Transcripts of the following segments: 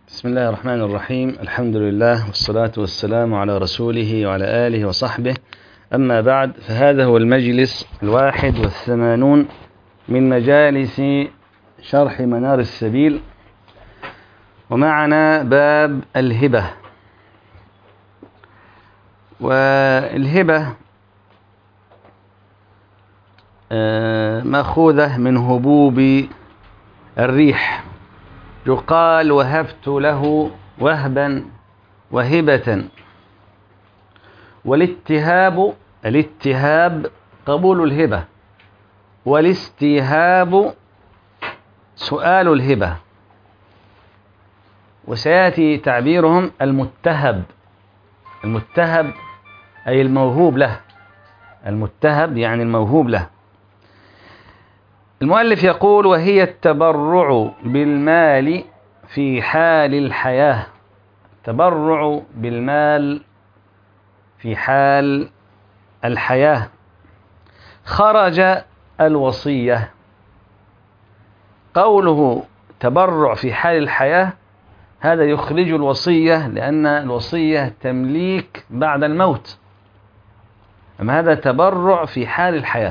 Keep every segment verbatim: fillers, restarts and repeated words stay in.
بسم الله الرحمن الرحيم. الحمد لله والصلاة والسلام على رسوله وعلى آله وصحبه. أما بعد، فهذا هو المجلس الواحد والثمانون من مجالس شرح منار السبيل، ومعنا باب الهبة. والهبة مأخوذة من هبوب الريح، يقال وهبت له وهبا وهبة. والاتهاب الاتهاب قبول الهبة، والاستيهاب سؤال الهبة. وسيأتي تعبيرهم المتهب. المتهب أي الموهوب له، المتهب يعني الموهوب له. المؤلف يقول: وهي التبرع بالمال في حال الحياة. تبرع بالمال في حال الحياة. خرج الوصية. قوله تبرع في حال الحياة هذا يخرج الوصية، لأن الوصية تمليك بعد الموت، أما هذا تبرع في حال الحياة.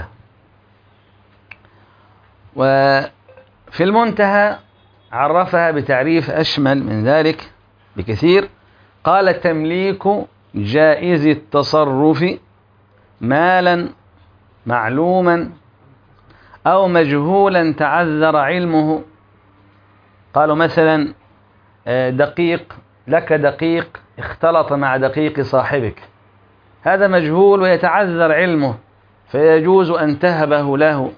وفي المنتهى عرفها بتعريف أشمل من ذلك بكثير. قال: تمليك جائز التصرف مالا معلوما أو مجهولا تعذر علمه. قالوا مثلا دقيق، لك دقيق اختلط مع دقيق صاحبك، هذا مجهول ويتعذر علمه فيجوز أن تهبه له.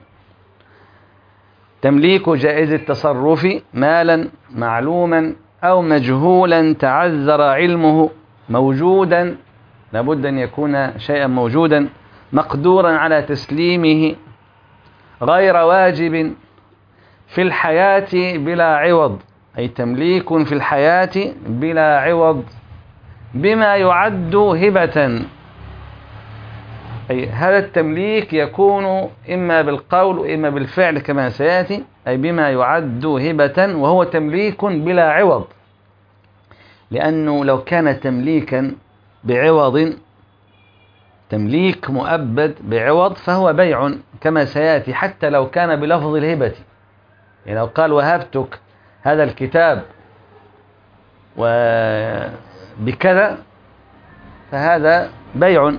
تمليك جائز التصرف مالا معلوما أو مجهولا تعذر علمه. موجودا، لابد أن يكون شيئا موجودا مقدورا على تسليمه، غير واجب في الحياة بلا عوض، أي تمليك في الحياة بلا عوض بما يعد هبة. أي هذا التمليك يكون إما بالقول وإما بالفعل كما سيأتي، أي بما يعد هبة، وهو تمليك بلا عوض. لأنه لو كان تمليكا بعوض، تمليك مؤبد بعوض، فهو بيع كما سيأتي، حتى لو كان بلفظ الهبة. يعني لو قال وهبتك هذا الكتاب وبكذا فهذا بيع.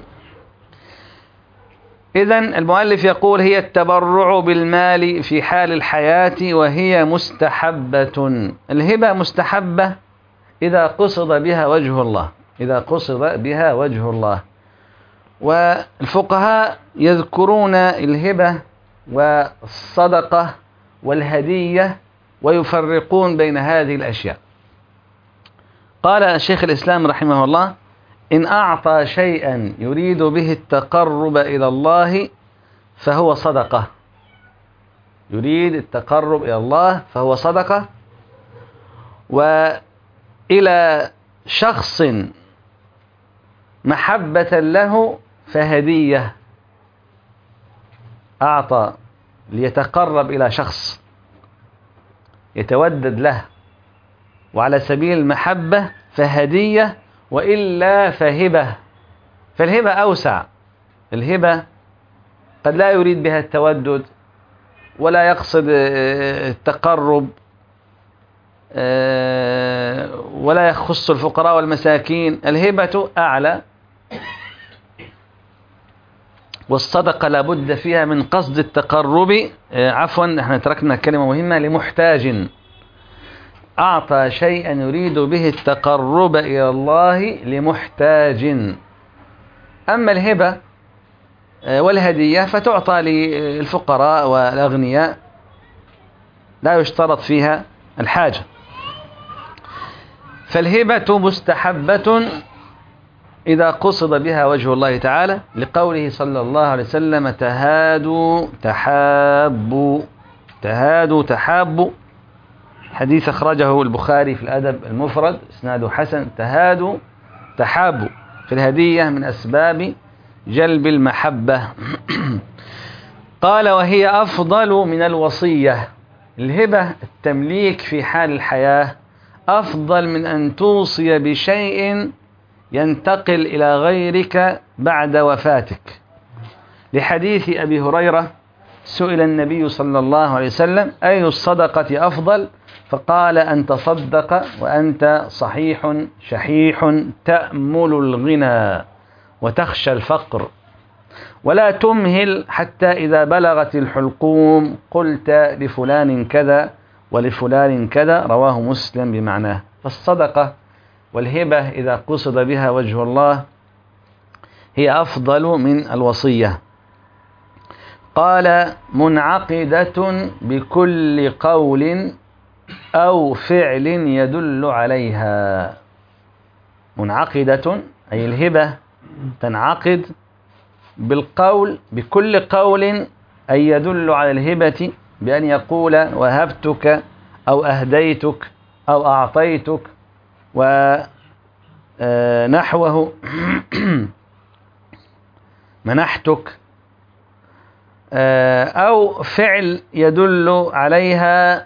إذن المؤلف يقول: هي التبرع بالمال في حال الحياة، وهي مستحبة. الهبة مستحبة إذا قصد بها وجه الله، إذا قصد بها وجه الله. والفقهاء يذكرون الهبة والصدقة والهدية ويفرقون بين هذه الأشياء. قال شيخ الإسلام رحمه الله: إن أعطى شيئا يريد به التقرب إلى الله فهو صدقة. يريد التقرب إلى الله فهو صدقة. وإلى شخص محبة له فهدية. أعطى ليتقرب إلى شخص يتودد له وعلى سبيل المحبة فهدية، وإلا فهبة. فالهبة أوسع. الهبة قد لا يريد بها التودد ولا يقصد التقرب ولا يخص الفقراء والمساكين. الهبة أعلى. والصدقة لابد فيها من قصد التقرب. عفوا، احنا تركنا كلمة مهمة: لمحتاج. أعطى شيئا يريد به التقرب إلى الله لمحتاج. أما الهبة والهدية فتعطى للفقراء والأغنياء، لا يشترط فيها الحاجة. فالهبة مستحبة إذا قصد بها وجه الله تعالى، لقوله صلى الله عليه وسلم: تهادوا تحابوا. تهادوا تحابوا، حديث أخرجه البخاري في الأدب المفرد، إسناده حسن. تهادوا تحابوا في الهدية من أسباب جلب المحبة. قال: وهي أفضل من الوصية. الهبة التمليك في حال الحياة أفضل من أن توصي بشيء ينتقل إلى غيرك بعد وفاتك. لحديث أبي هريرة سئل النبي صلى الله عليه وسلم: أي الصدقة أفضل؟ فقال: أن تصدق وأنت صحيح شحيح تأمل الغنى وتخشى الفقر، ولا تمهل حتى إذا بلغت الحلقوم قلت لفلان كذا ولفلان كذا. رواه مسلم بمعناه. فالصدقة والهبة إذا قصد بها وجه الله هي أفضل من الوصية. قال: منعقدة بكل قول أو فعل يدل عليها. منعقدة أي الهبة تنعقد بالقول، بكل قول أي يدل على الهبة، بأن يقول: وهبتك أو أهديتك أو أعطيتك ونحوه، منحتك، أو فعل يدل عليها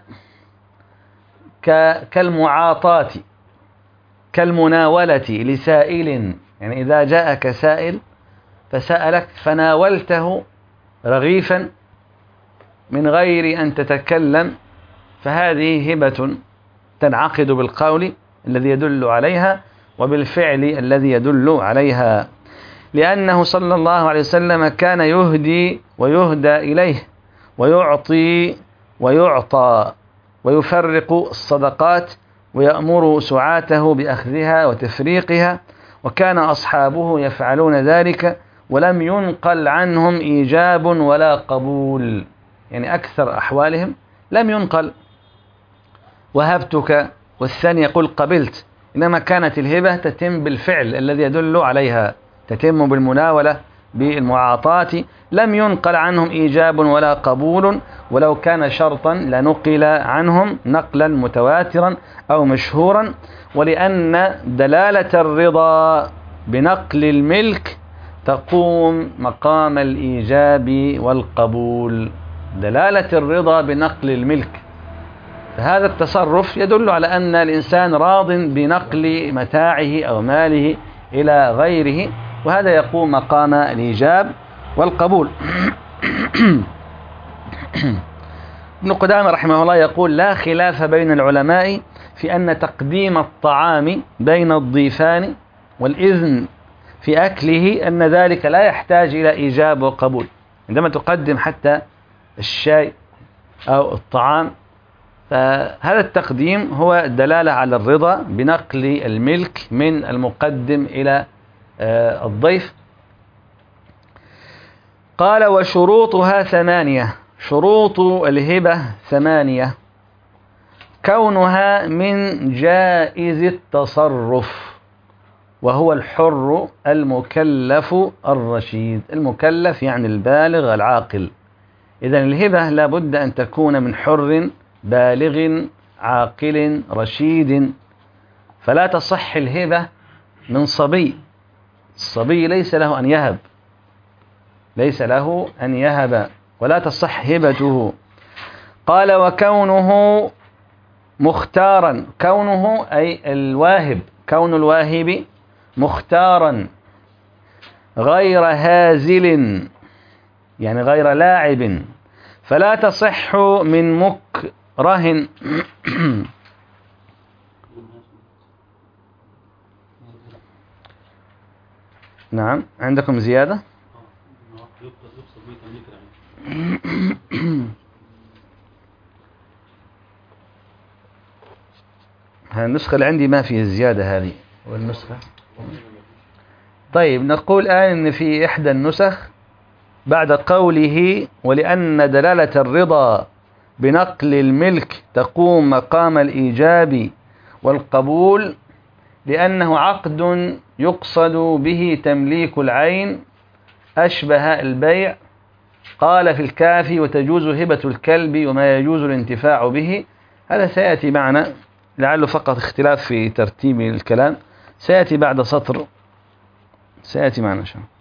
كالمعاطاة كالمناولة لسائل. يعني إذا جاءك سائل فسألك فناولته رغيفا من غير أن تتكلم، فهذه هبة تنعقد بالقول الذي يدل عليها وبالفعل الذي يدل عليها، لأنه صلى الله عليه وسلم كان يهدي ويهدى إليه ويعطي ويعطى ويفرق الصدقات ويأمر سعاته بأخذها وتفريقها، وكان أصحابه يفعلون ذلك ولم ينقل عنهم إيجاب ولا قبول. يعني أكثر أحوالهم لم ينقل وهبتك والثاني يقول قبلت، إنما كانت الهبة تتم بالفعل الذي يدل عليها، تتم بالمناولة بالمعاطاة، لم ينقل عنهم إيجاب ولا قبول، ولو كان شرطا لنقل عنهم نقلا متواترا أو مشهورا. ولأن دلالة الرضا بنقل الملك تقوم مقام الإيجاب والقبول. دلالة الرضا بنقل الملك، هذا التصرف يدل على أن الإنسان راض بنقل متاعه أو ماله إلى غيره، وهذا يقوم مقام الإيجاب والقبول. ابن قدامة رحمه الله يقول: لا خلاف بين العلماء في أن تقديم الطعام بين الضيفان والإذن في أكله أن ذلك لا يحتاج إلى إيجاب وقبول. عندما تقدم حتى الشاي أو الطعام، فهذا التقديم هو الدلالة على الرضا بنقل الملك من المقدم إلى الضيف. قال: وشروطها ثمانية. شروط الهبة ثمانية: كونها من جائز التصرف، وهو الحر المكلف الرشيد. المكلف يعني البالغ العاقل. إذن الهبة لا بد أن تكون من حر بالغ عاقل رشيد، فلا تصح الهبة من صبي. الصبي ليس له أن يهب، ليس له أن يهب، ولا تصح هبته. قال: وكونه مختارا. كونه أي الواهب، كون الواهب مختارا غير هازل، يعني غير لاعب، فلا تصح من مكره. نعم، عندكم زيادة؟ النسخة اللي عندي ما فيها الزيادة هذه، والنسخة طيب. نقول الآن إن في إحدى النسخ بعد قوله: ولأن دلالة الرضا بنقل الملك تقوم مقام الإيجاب والقبول، لأنه عقد يقصد به تمليك العين أشبه البيع. قال في الكافي: وتجوز هبة الكلب وما يجوز الانتفاع به. هذا سيأتي معنا، لعله فقط اختلاف في ترتيب الكلام، سيأتي بعد سطر، سيأتي معنا إن شاء الله.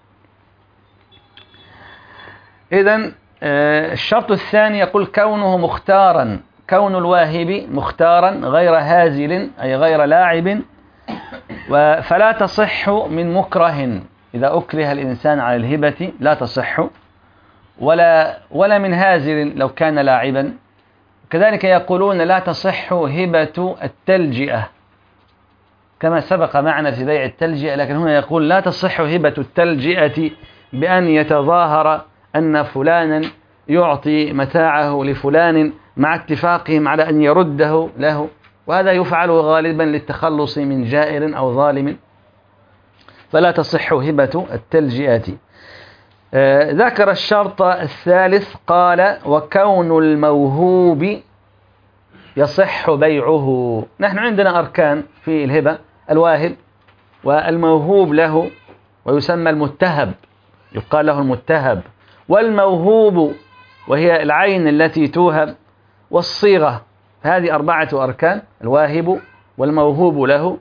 إذن الشرط الثاني يقول: كونه مختارا. كون الواهب مختارا غير هازل أي غير لاعب، فلا تصح من مكره، إذا أكره الإنسان على الهبة لا تصح، ولا ولا من هازل لو كان لاعبا. كذلك يقولون لا تصح هبة التلجئة كما سبق معنا في بيع التلجئة، لكن هنا يقول لا تصح هبة التلجئة بأن يتظاهر أن فلانا يعطي متاعه لفلان مع اتفاقهم على أن يرده له، وهذا يفعل غالبا للتخلص من جائر أو ظالم، فلا تصح هبة التلجئة. آه ذكر الشرط الثالث قال وكون الموهوب يصح بيعه. نحن عندنا أركان في الهبة: الواهب والموهوب له، ويسمى المتهب يقال له المتهب، والموهوب وهي العين التي توهب، والصيغة. هذه أربعة أركان: الواهب والموهوب له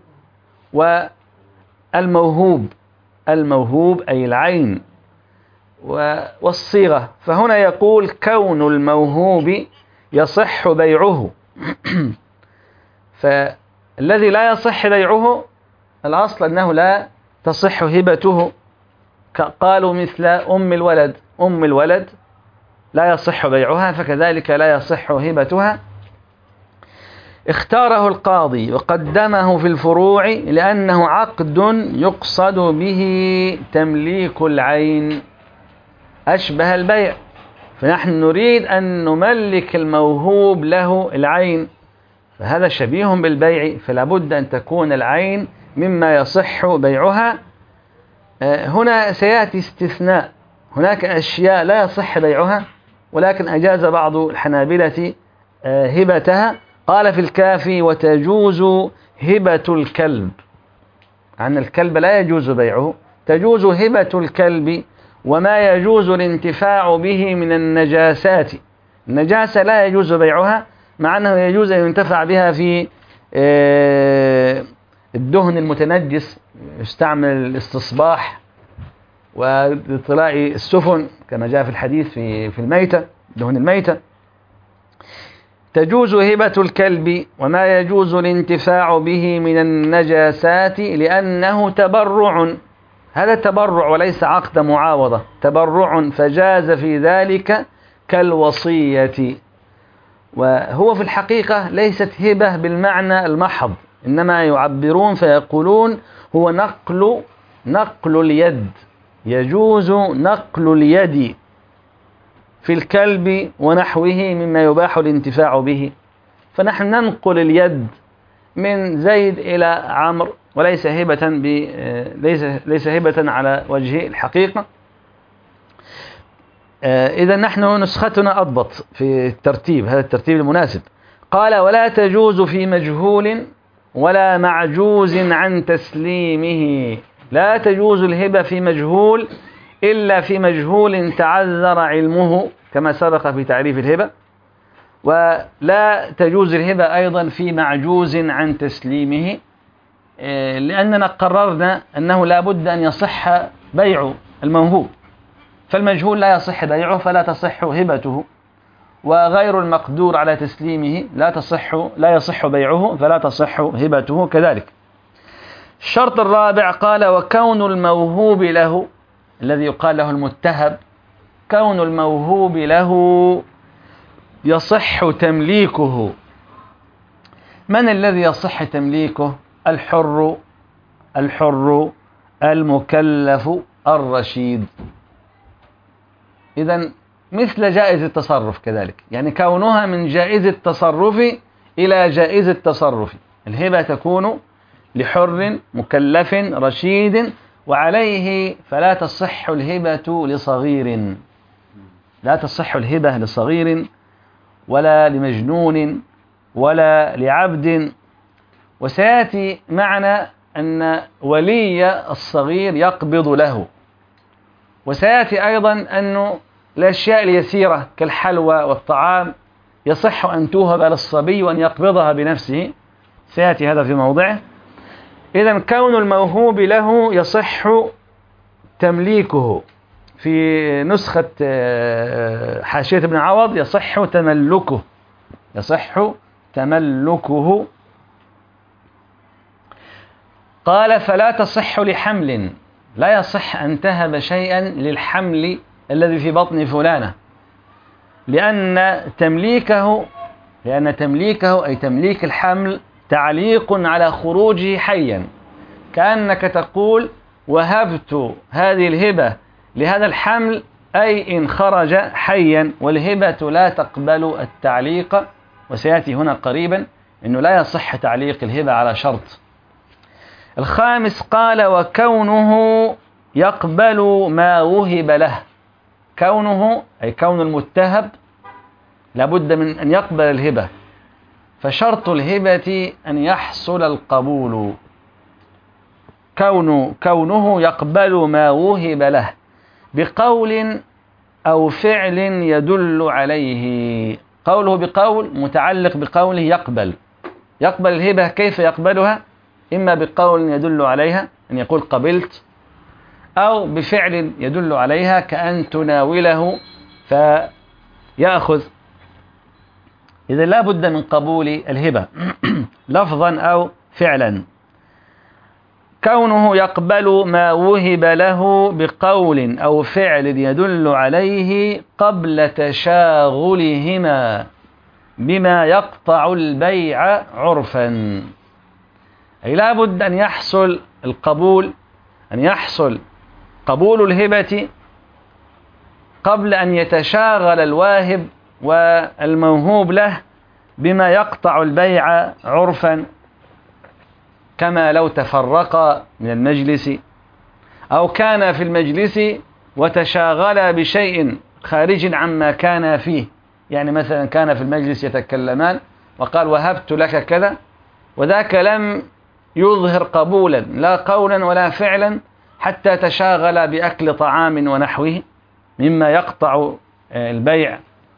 والموهوب، الموهوب أي العين، والصيغة. فهنا يقول كون الموهوب يصح بيعه. فالذي لا يصح بيعه الأصل أنه لا تصح هبته، قالوا مثل أم الولد، أم الولد لا يصح بيعها، فكذلك لا يصح هبتها. اختاره القاضي وقدمه في الفروع لأنه عقد يقصد به تمليك العين أشبه البيع، فنحن نريد أن نملك الموهوب له العين، فهذا شبيه بالبيع، فلا بد أن تكون العين مما يصح بيعها. هنا سيأتي استثناء، هناك أشياء لا يصح بيعها ولكن أجاز بعض الحنابلة هبتها. قال في الكافي وتجوز هبة الكلب، عن الكلب لا يجوز بيعه، تجوز هبة الكلب وما يجوز الانتفاع به من النجاسات. النجاسة لا يجوز بيعها، مع أنه يجوز أن ينتفع بها في الدهن المتنجس، يستعمل الاستصباح واطلاع السفن كما جاء في الحديث في في الميتة، دهن الميتة. تجوز هبة الكلب وما يجوز الانتفاع به من النجاسات لأنه تبرع، هذا تبرع وليس عقد معاوضة، تبرع، فجاز في ذلك كالوصية. وهو في الحقيقة ليست هبة بالمعنى المحض، إنما يعبرون فيقولون هو نقل نقل اليد، يجوز نقل اليد في الكلب ونحوه مما يباح الانتفاع به، فنحن ننقل اليد من زيد إلى عمرو، وليس هبة ب ليس ليس هبة على وجه الحقيقة. إذا نحن نسختنا أضبط في الترتيب، هذا الترتيب المناسب. قال ولا تجوز في مجهول ولا معجوز عن تسليمه، لا تجوز الهبة في مجهول إلا في مجهول تعذر علمه كما سبق في تعريف الهبة، ولا تجوز الهبة أيضا في معجوز عن تسليمه، لأننا قررنا أنه لا بد أن يصح بيع الموهوب، فالمجهول لا يصح بيعه فلا تصح هبته، وغير المقدور على تسليمه لا تصح لا يصح بيعه فلا تصح هبته كذلك. الشرط الرابع قال وكون الموهوب له، الذي يقال له المتهب، كون الموهوب له يصح تمليكه. من الذي يصح تمليكه؟ الحر الحر المكلف الرشيد. إذن مثل جائز التصرف كذلك، يعني كونها من جائز التصرف إلى جائز التصرف. الهبة تكون لحر مكلف رشيد، وعليه فلا تصح الهبة لصغير، لا تصح الهبة لصغير ولا لمجنون ولا لعبد. وسيأتي معنا أن ولي الصغير يقبض له، وسيأتي أيضا أن الأشياء اليسيرة كالحلوى والطعام يصح أن توهب للصبي وأن يقبضها بنفسه، سيأتي هذا في موضعه. إذن كون الموهوب له يصح تمليكه، في نسخة حاشية ابن عوض يصح تملكه، يصح تملكه. قال فلا تصح لحمل، لا يصح أن تهب شيئا للحمل الذي في بطن فلانة، لأن تمليكه لأن تمليكه أي تمليك الحمل تعليق على خروجه حيا، كأنك تقول وهبت هذه الهبة لهذا الحمل، أي إن خرج حيا، والهبة لا تقبل التعليق، وسيأتي هنا قريبا أنه لا يصح تعليق الهبة على شرط. الخامس قال وكونه يقبل ما وهب له، كونه أي كون المتهب لابد من أن يقبل الهبة، فشرط الهبة أن يحصل القبول، كونه, كونه يقبل ما وهب له بقول أو فعل يدل عليه. قوله بقول متعلق بقوله يقبل، يقبل الهبة كيف يقبلها؟ إما بقول يدل عليها أن يقول قبلت، أو بفعل يدل عليها كأن تناوله فيأخذ. إذا لا بد من قبول الهبة لفظا أو فعلا. كونه يقبل ما وهب له بقول أو فعل يدل عليه قبل تشاغلهما بما يقطع البيع عرفا، أي لا بد أن يحصل القبول، أن يحصل قبول الهبة قبل أن يتشاغل الواهب والموهوب له بما يقطع البيع عرفا، كما لو تفرقا من المجلس أو كان في المجلس وتشاغلا بشيء خارج عما كان فيه. يعني مثلا كان في المجلس يتكلمان وقال وهبت لك كذا، وذاك لم يظهر قبولا لا قولا ولا فعلا حتى تشاغل بأكل طعام ونحوه مما يقطع البيع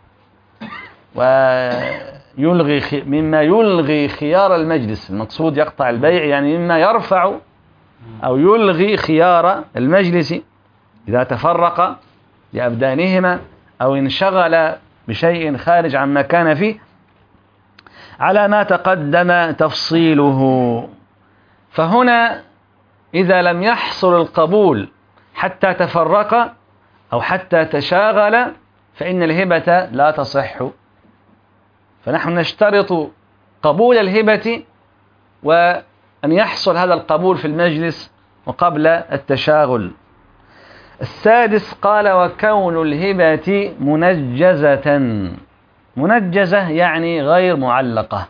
ويلغي مما يلغي خيار المجلس. المقصود يقطع البيع يعني مما يرفع أو يلغي خيار المجلس إذا تفرق بأبدانهما أو انشغل بشيء خارج عما كان فيه، على ما تقدم تفصيله. فهنا إذا لم يحصل القبول حتى تفرق أو حتى تشاغل فإن الهبة لا تصح. فنحن نشترط قبول الهبة وأن يحصل هذا القبول في المجلس وقبل التشاغل. السادس قال وكون الهبة منجزة، منجزة يعني غير معلقة.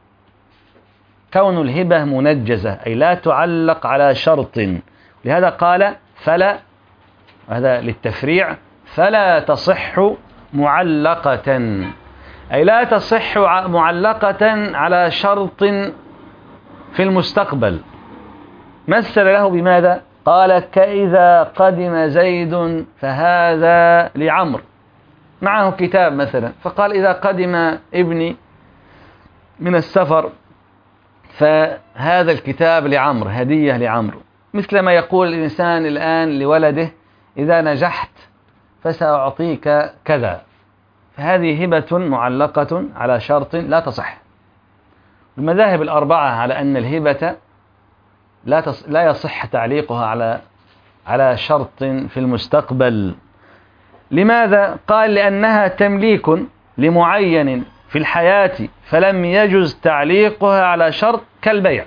كون الهبة منجزة أي لا تعلق على شرط، لهذا قال فلا، هذا للتفريع، فلا تصح معلقة أي لا تصح معلقة على شرط في المستقبل. مثل له بماذا؟ قال كإذا قدم زيد فهذا لعمر، معه كتاب مثلا، فقال إذا قدم ابني من السفر فهذا الكتاب لعمر، هدية لعمر. مثل ما يقول الإنسان الآن لولده إذا نجحت فسأعطيك كذا، فهذه هبة معلقة على شرط لا تصح. المذاهب الأربعة على أن الهبة لا تص... لا يصح تعليقها على على شرط في المستقبل. لماذا؟ قال لأنها تمليك لمعين في الحياة فلم يجز تعليقها على شرط كالبيع.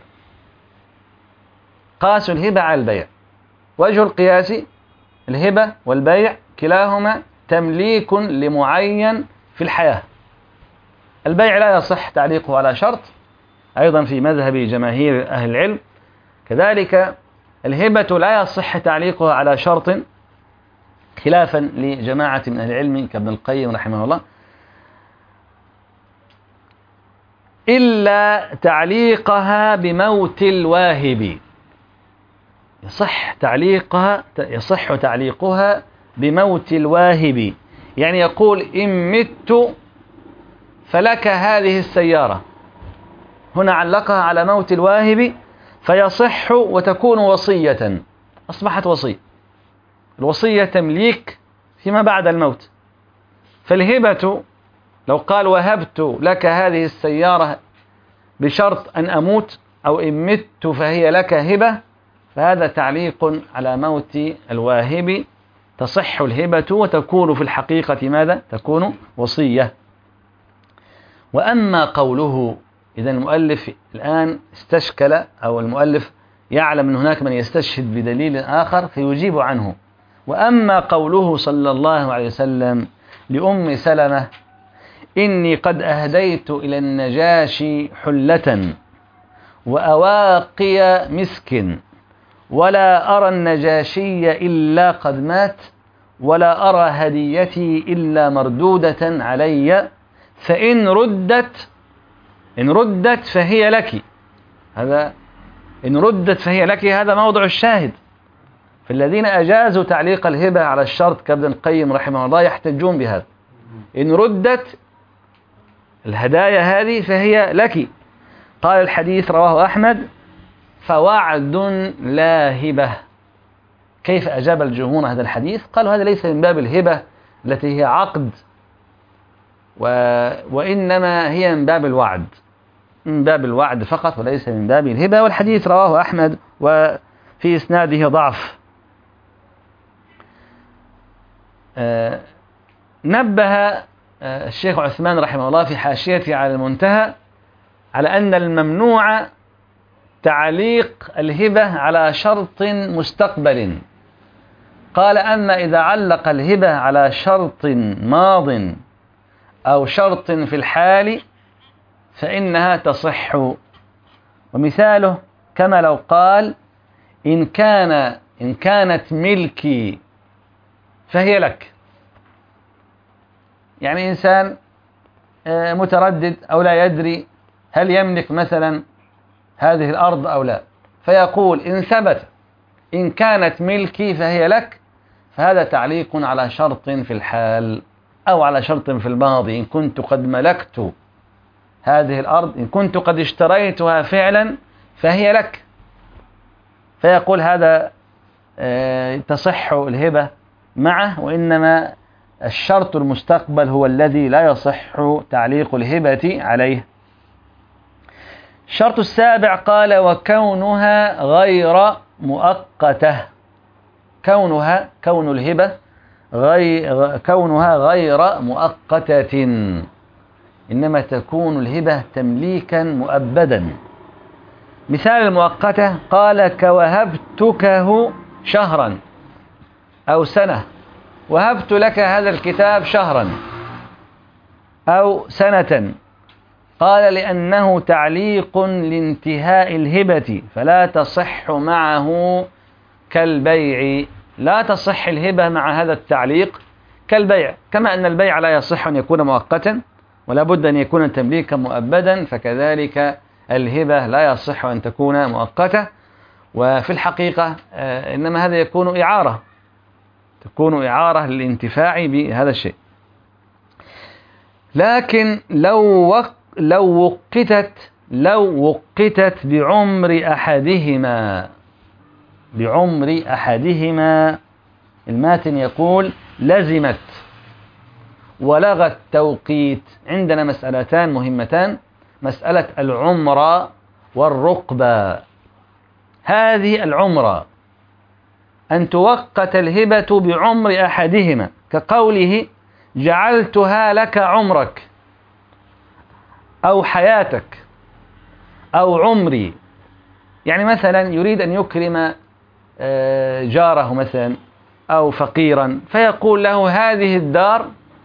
قاس الهبة على البيع، وجه القياس الهبة والبيع كلاهما تمليك لمعين في الحياة. البيع لا يصح تعليقه على شرط أيضا في مذهب جماهير أهل العلم، كذلك الهبة لا يصح تعليقها على شرط خلافا لجماعة من أهل العلم كابن القيم رحمه الله، إلا تعليقها بموت الواهب. يصح تعليقها يصح تعليقها بموت الواهب، يعني يقول إن مت فلك هذه السيارة، هنا علقها على موت الواهب فيصح وتكون وصية، أصبحت وصية. الوصية تمليك فيما بعد الموت، فالهبة لو قال وهبت لك هذه السيارة بشرط أن أموت أو إن مت فهي لك هبة، فهذا تعليق على موت الواهب، تصح الهبة وتكون في الحقيقة ماذا؟ تكون وصية. وأما قوله، إذا المؤلف الآن استشكل، أو المؤلف يعلم أن هناك من يستشهد بدليل آخر فيجيب عنه. وأما قوله صلى الله عليه وسلم لأم سلمة: إني قد أهديت إلى النجاشي حلة وأواقي مسك ولا أرى النجاشي إلا قد مات ولا أرى هديتي إلا مردودة علي، فإن ردت إن ردت فهي لك. هذا إن ردت فهي لك هذا موضع الشاهد. فالذين أجازوا تعليق الهبة على الشرط كابن القيم رحمه الله يحتجون بهذا. إن ردت الهدايا هذه فهي لك. قال الحديث رواه أحمد: فوعد لا هبة. كيف أجاب الجمهور هذا الحديث؟ قالوا هذا ليس من باب الهبة التي هي عقد، و... وإنما هي من باب الوعد، من باب الوعد فقط وليس من باب الهبة. والحديث رواه أحمد وفي إسناده ضعف. آه نبه الشيخ عثمان رحمه الله في حاشيته على المنتهى على أن الممنوع تعليق الهبة على شرط مستقبل. قال: أما إذا علق الهبة على شرط ماض أو شرط في الحال فإنها تصح. ومثاله كما لو قال: إن كان إن كانت ملكي فهي لك. يعني إنسان متردد أو لا يدري هل يملك مثلا هذه الأرض أو لا، فيقول: إن ثبت إن كانت ملكي فهي لك، فهذا تعليق على شرط في الحال أو على شرط في الماضي. إن كنت قد ملكت هذه الأرض، إن كنت قد اشتريتها فعلا فهي لك، فيقول هذا تصح الهبة معه، وإنما الشرط المستقبل هو الذي لا يصح تعليق الهبة عليه. الشرط السابع قال: وكونها غير مؤقتة. كونها كون الهبة غير كونها غير مؤقتة، إنما تكون الهبة تمليكا مؤبدا. مثال المؤقتة قال: كوهبتكه شهرا أو سنة. وهبت لك هذا الكتاب شهرا أو سنة. قال: لأنه تعليق لانتهاء الهبة فلا تصح معه كالبيع. لا تصح الهبة مع هذا التعليق كالبيع، كما أن البيع لا يصح أن يكون مؤقتا ولا بد أن يكون تمليكا مؤبدا، فكذلك الهبة لا يصح أن تكون مؤقتة. وفي الحقيقة إنما هذا يكون إعارة، تكون إعارة للانتفاع بهذا الشيء. لكن لو وق لو وقتت لو وقتت بعمر أحدهما بعمر أحدهما الماتن يقول: لزمت ولغى التوقيت. عندنا مسألتان مهمتان: مسألة العمرة والرقبة. هذه العمرة أن توقت الهبة بعمر أحدهما، كقوله: جعلتها لك عمرك أو حياتك أو عمري. يعني مثلا يريد أن يكرم جاره مثلا أو فقيرا، فيقول له: هذه الدار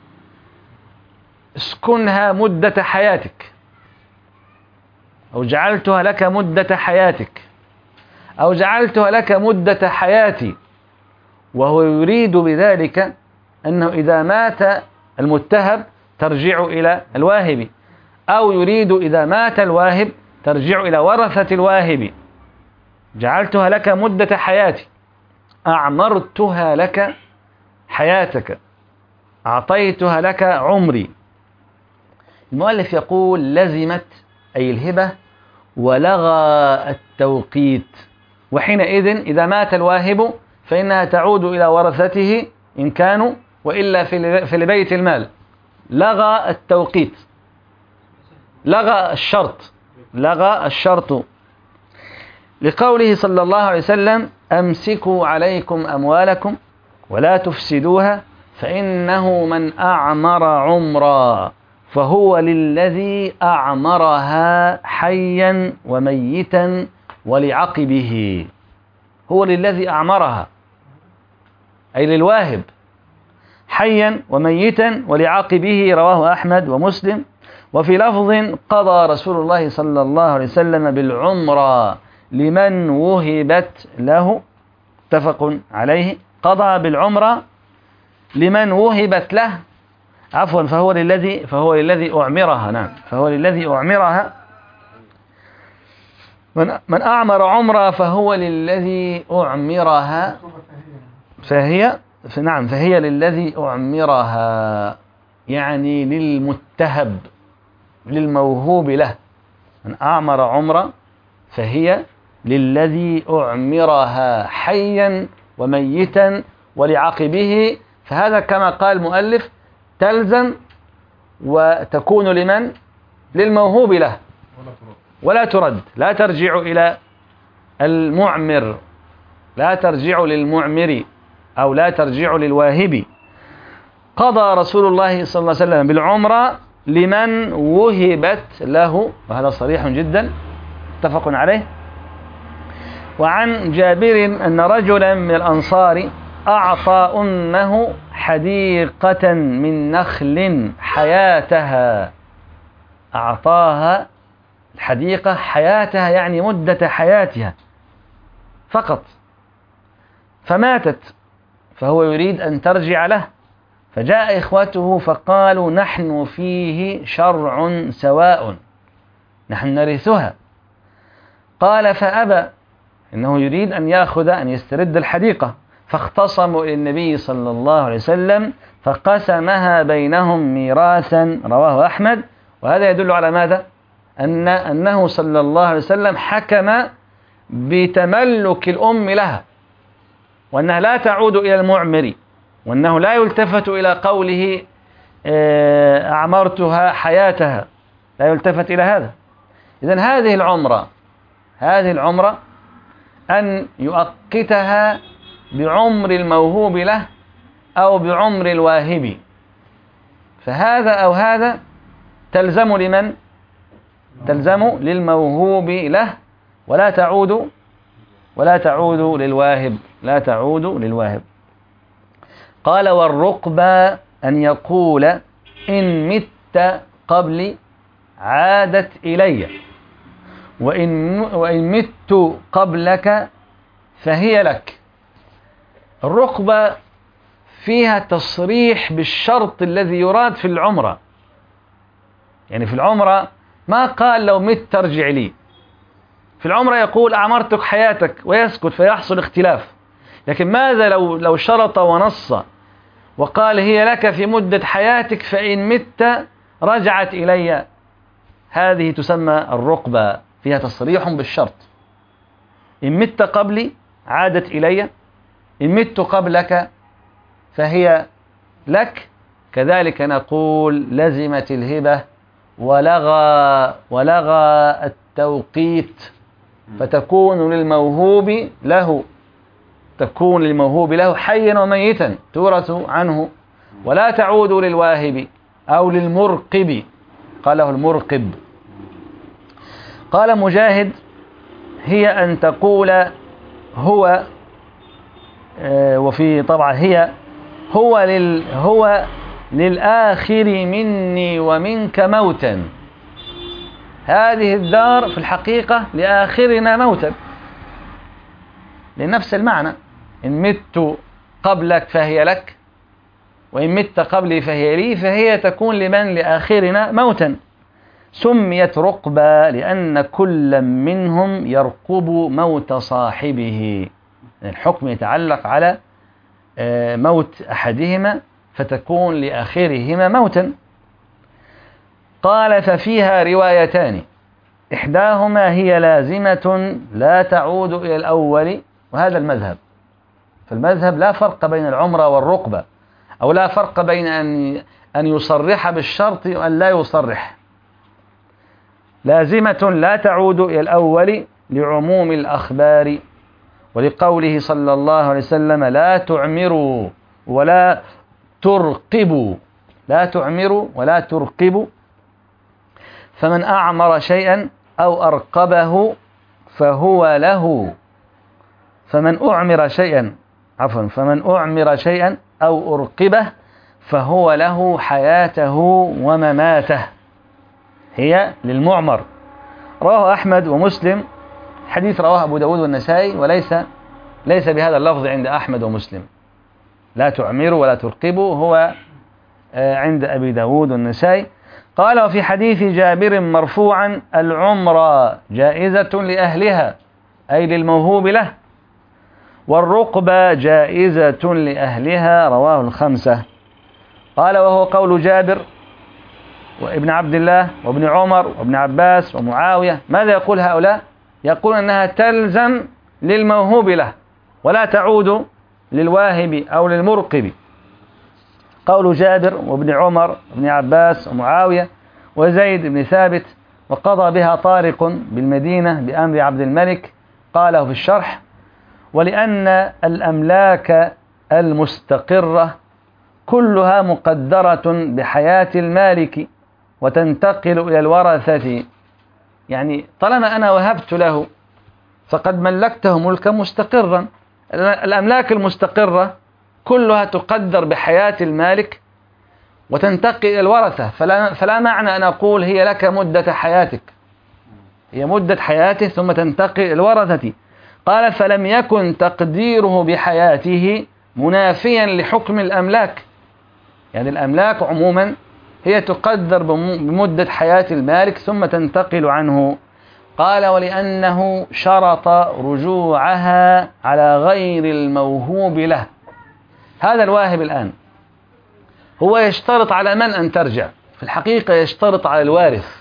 اسكنها مدة حياتك، أو جعلتها لك مدة حياتك، أو جعلتها لك مدة حياتي. وهو يريد بذلك أنه إذا مات المتهب ترجع إلى الواهب، أو يريد إذا مات الواهب ترجع إلى ورثة الواهب. جعلتها لك مدة حياتي، أعمرتها لك حياتك، أعطيتها لك عمري. المؤلف يقول: لزمت أي الهبة ولغى التوقيت، وحينئذ إذا مات الواهب فإنها تعود إلى ورثته إن كانوا، وإلا في لبيت المال. لغى التوقيت، لغى الشرط، لغى الشرط، لقوله صلى الله عليه وسلم: أمسكوا عليكم أموالكم ولا تفسدوها فإنه من أعمر عمرا فهو للذي أعمرها حيا وميتا ولعقبه. هو للذي أعمرها أي للواهب، حيا وميتا ولعقبه، رواه أحمد ومسلم. وفي لفظ: قضى رسول الله صلى الله عليه وسلم بالعمرة لمن وهبت له، متفق عليه. قضى بالعمرة لمن وهبت له، عفوا فهو للذي فهو للذي أعمرها، نعم فهو للذي أعمرها. من من أعمر عمرة فهو للذي أعمرها، فهي نعم فهي للذي أعمرها، يعني للمتهب للموهوب له. من أعمر عمرة فهي للذي أعمرها حيا وميتا ولعقبه. فهذا كما قال المؤلف تلزم وتكون لمن؟ للموهوب له ولا ترد، لا ترجع إلى المعمر، لا ترجع للمعمر أو لا ترجع للواهب. قضى رسول الله صلى الله عليه وسلم بالعمرة لمن وهبت له، وهذا صريح جدا متفق عليه. وعن جابر أن رجلا من الأنصار أعطى أمه حديقة من نخل حياتها، أعطاها الحديقة حياتها يعني مدة حياتها فقط، فماتت، فهو يريد أن ترجع له، فجاء إخوته فقالوا: نحن فيه شرع سواء، نحن نرثها. قال: فأبى، إنه يريد أن يأخذ أن يسترد الحديقة. فاختصموا إلى النبي صلى الله عليه وسلم فقسمها بينهم ميراثا، رواه أحمد. وهذا يدل على ماذا؟ أن أنه صلى الله عليه وسلم حكم بتملك الأم لها، وأنها لا تعود إلى المعمر، وأنه لا يلتفت إلى قوله أعمرتها حياتها، لا يلتفت إلى هذا. إذن هذه العمرة هذه العمرة أن يؤقتها بعمر الموهوب له أو بعمر الواهب، فهذا أو هذا تلزم لمن؟ تلزم للموهوب له ولا تعود ولا تعود للواهب لا تعود للواهب. قال: والرقبة أن يقول: إن مت قبلي عادت إلي، وإن, وإن مت قبلك فهي لك. الرقبة فيها تصريح بالشرط الذي يراد في العمرة، يعني في العمرة ما قال لو مت ترجع لي، في العمرة يقول أعمرتك حياتك ويسكت فيحصل اختلاف. لكن ماذا لو لو شرط ونص وقال هي لك في مدة حياتك فإن مت رجعت إلي؟ هذه تسمى الرقبة، فيها تصريح بالشرط. إن مت قبلي عادت إلي، إن مت قبلك فهي لك. كذلك نقول لزمت الهبة ولغى ولغى التوقيت، فتكون للموهوب له تكون للموهوب له حيا وميتا تورث عنه، ولا تعود للواهب أو للمرقب، قاله المرقب. قال مجاهد: هي أن تقول هو، وفي طبعا هي هو لل هو للآخر مني ومنك موتا. هذه الدار في الحقيقة لآخرنا موتا، لنفس المعنى. إن مت قبلك فهي لك، وإن مت قبلي فهي لي، فهي تكون لمن؟ لآخرنا موتا. سميت رقبة لأن كل منهم يرقب موت صاحبه، الحكم يتعلق على موت أحدهما فتكون لآخرهما موتا. قال: ففيها روايتان، إحداهما هي لازمة لا تعود إلى الأول، وهذا المذهب. فالمذهب لا فرق بين العمرة والرقبة، أو لا فرق بين أن أن يصرح بالشرط وأن لا يصرح. لازمة لا تعود إلى الأول لعموم الأخبار، ولقوله صلى الله عليه وسلم لا تعمروا ولا ترقبوا، لا تعمروا ولا ترقبوا، فمن أعمر شيئا أو أرقبه فهو له، فمن أعمر شيئا عفوا فمن أعمر شيئا أو أرقبه فهو له حياته ومماته، هي للمعمر. رواه أحمد ومسلم، حديث رواه أبو داود والنسائي، وليس ليس بهذا اللفظ عند أحمد ومسلم. لا تعمروا ولا ترقبوا هو عند أبي داود والنسائي. قال وفي حديث جابر مرفوعا العمرة جائزة لأهلها أي للموهوب له، والرقبة جائزة لأهلها، رواه الخمسة. قال وهو قول جابر وابن عبد الله وابن عمر وابن عباس ومعاوية. ماذا يقول هؤلاء؟ يقول أنها تلزم للموهوب له ولا تعود للواهب أو للمرقب. قول جابر وابن عمر وابن عباس ومعاوية وزيد بن ثابت. وقضى بها طارق بالمدينة بأمر عبد الملك، قاله في الشرح: ولأن الأملاك المستقرة كلها مقدرة بحياة المالك وتنتقل إلى الورثة، يعني طالما أنا وهبت له فقد ملكته ملكا مستقرا. الأملاك المستقرة كلها تقدر بحياة المالك وتنتقل إلى الورثة، فلا, فلا معنى أن أقول هي لك مدة حياتك، هي مدة حياته ثم تنتقل إلى الورثة. قال فلم يكن تقديره بحياته منافيا لحكم الأملاك، يعني الأملاك عموما هي تقدر بمدة حياة المالك ثم تنتقل عنه. قال ولأنه شرط رجوعها على غير الموهوب له. هذا الواهب الآن هو يشترط على من أن ترجع؟ في الحقيقة يشترط على الوارث،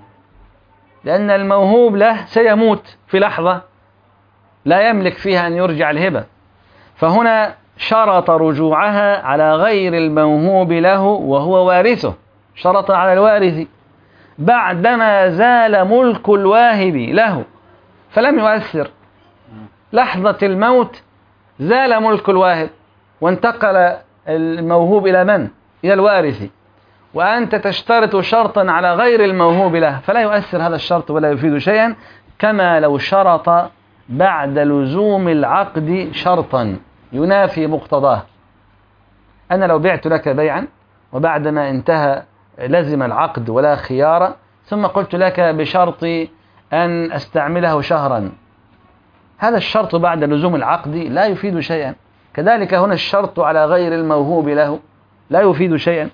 لأن الموهوب له سيموت في لحظة لا يملك فيها أن يرجع الهبة، فهنا شرط رجوعها على غير الموهوب له وهو وارثه، شرط على الوارث بعدما زال ملك الواهب له، فلم يؤثر. لحظة الموت زال ملك الواهب وانتقل الموهوب إلى من؟ إلى الوارث، وأنت تشترط شرطا على غير الموهوب له، فلا يؤثر هذا الشرط ولا يفيد شيئا، كما لو شرط بعد لزوم العقد شرطا ينافي مقتضاه. أنا لو بعت لك بيعا وبعدما انتهى لزم العقد ولا خيار، ثم قلت لك بشرط أن أستعمله شهرا، هذا الشرط بعد لزوم العقد لا يفيد شيئا. كذلك هنا الشرط على غير الموهوب له لا يفيد شيئا،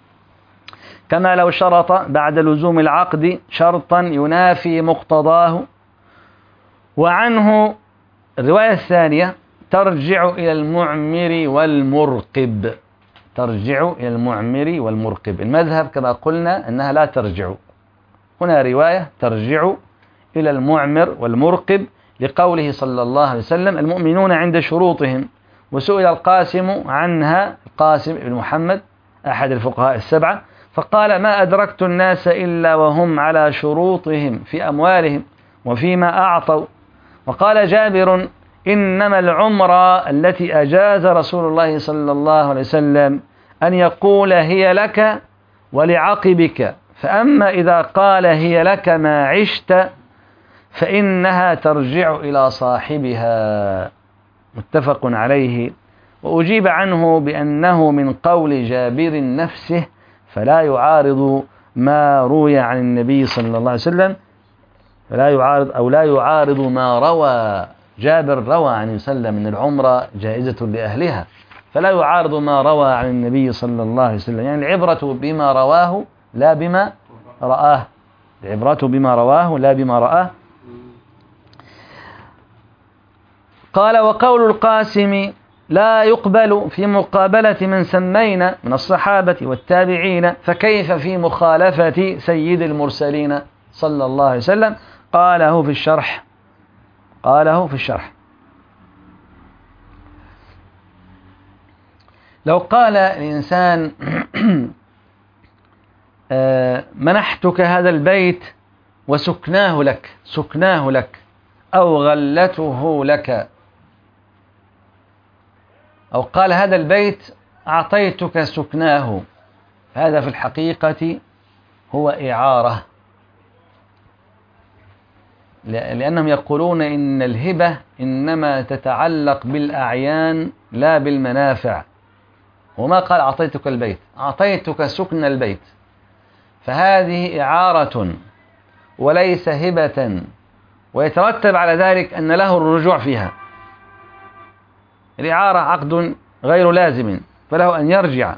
كما لو شرط بعد لزوم العقد شرطا ينافي مقتضاه. وعنه الرواية الثانية ترجع إلى المعمر والمرقب، ترجع إلى المعمر والمرقب. المذهب كما قلنا أنها لا ترجع، هنا رواية ترجع إلى المعمر والمرقب لقوله صلى الله عليه وسلم المؤمنون عند شروطهم. وسئل القاسم عنها، القاسم بن محمد أحد الفقهاء السبعة، فقال ما أدركت الناس إلا وهم على شروطهم في أموالهم وفيما أعطوا. وقال جابر إنما العمرة التي أجاز رسول الله صلى الله عليه وسلم أن يقول هي لك ولعقبك، فأما إذا قال هي لك ما عشت فإنها ترجع إلى صاحبها، متفق عليه. وأجيب عنه بأنه من قول جابر نفسه، فلا يعارض ما روي عن النبي صلى الله عليه وسلم، فلا يعارض أو لا يعارض ما روى جابر، روى عن وسلم أن العمرة جائزة لأهلها، فلا يعارض ما روى عن النبي صلى الله عليه وسلم. يعني العبرة بما رواه لا بما رآه، العبرة بما رواه لا بما رآه. قال وقول القاسم لا يقبل في مقابلة من سمينا من الصحابة والتابعين، فكيف في مخالفة سيد المرسلين صلى الله عليه وسلم؟ قاله في الشرح، قاله في الشرح لو قال الإنسان منحتك هذا البيت وسكناه لك، سكناه لك أو غلته لك، أو قال هذا البيت أعطيتك سكناه، هذا في الحقيقة هو إعارة، لأنهم يقولون إن الهبة إنما تتعلق بالأعيان لا بالمنافع. وما قال أعطيتك البيت، أعطيتك سكن البيت، فهذه إعارة وليس هبة، ويترتب على ذلك أن له الرجوع فيها. الإعارة عقد غير لازم فله أن يرجع.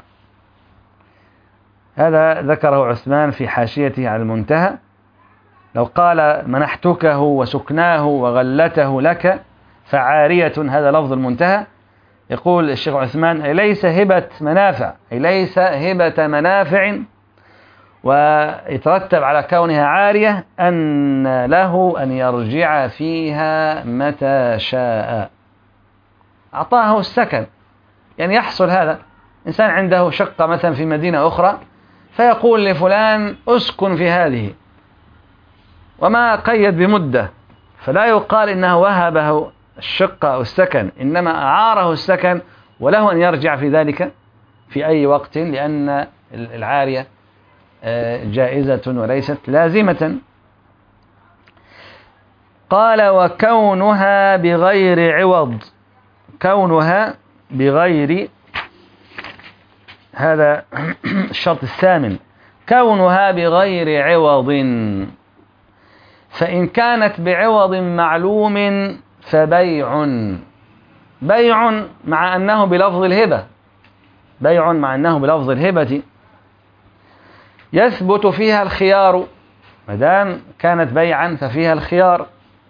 هذا ذكره عثمان في حاشيته على المنتهى. لو قال منحتكه وسكناه وغلته لك فعارية، هذا لفظ المنتهى، يقول الشيخ عثمان أي ليس هبة منافع، أي ليس هبة منافع، ويترتب على كونها عارية أن له أن يرجع فيها متى شاء. أعطاه السكن، يعني يحصل هذا، إنسان عنده شقة مثلا في مدينة أخرى فيقول لفلان أسكن في هذه، وما قيد بمدة، فلا يقال إنه وهبه الشقة أو السكن، إنما أعاره السكن وله أن يرجع في ذلك في أي وقت، لأن العارية جائزة وليست لازمة. قال وكونها بغير عوض، كونها بغير، هذا الشرط الثامن، كونها بغير عوض، فإن كانت بعوض معلوم فبيع، بيع مع أنه بلفظ الهبة، بيع مع أنه بلفظ الهبة، يثبت فيها الخيار، مدام كانت بيعا ففيها الخيار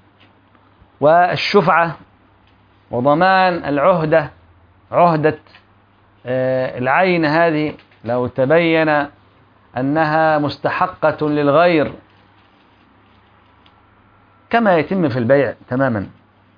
والشفعة وضمان العهدة، عهدة العين هذه لو تبين أنها مستحقة للغير، كما يتم في البيع تماما.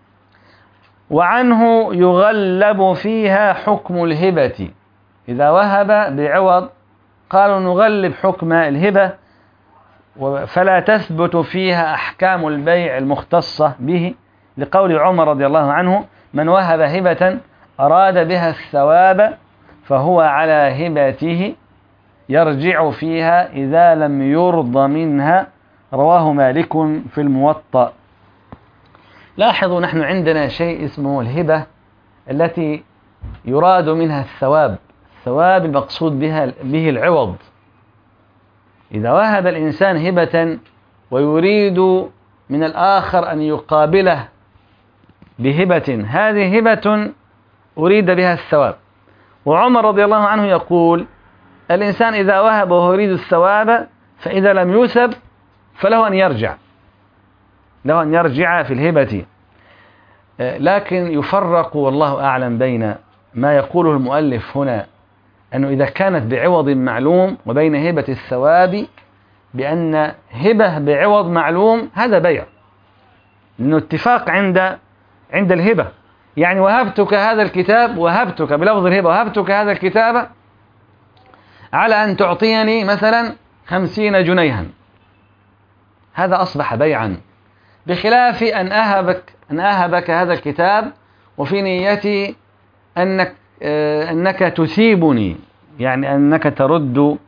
وعنه يغلب فيها حكم الهبة، إذا وهب بعوض قالوا نغلب حكم الهبة، فلا تثبت فيها أحكام البيع المختصة به، لقول عمر رضي الله عنه من وهب هبة أراد بها الثواب فهو على هبته يرجع فيها إذا لم يرضى منها، رواه مالك في الموطأ. لاحظوا نحن عندنا شيء اسمه الهبة التي يراد منها الثواب، الثواب المقصود بها به العوض. إذا وهب الإنسان هبة ويريد من الآخر أن يقابله بهبة، هذه هبة أريد بها الثواب. وعمر رضي الله عنه يقول الإنسان إذا وهب وهو يريد الثواب فإذا لم يثب فله أن يرجع، له أن يرجع في الهبة. لكن يفرق والله أعلم بين ما يقوله المؤلف هنا أنه إذا كانت بعوض معلوم، وبين هبة الثواب بأن هبة بعوض معلوم هذا بيع، لأنه اتفاق عند عند الهبة، يعني وهبتك هذا الكتاب، وهبتك بلفظ الهبة، وهبتك هذا الكتاب على أن تعطيني مثلا خمسين جنيها، هذا أصبح بيعا، بخلاف أن أهبك أن أهبك هذا الكتاب وفي نيتي أنك أنك تثيبني، يعني أنك ترد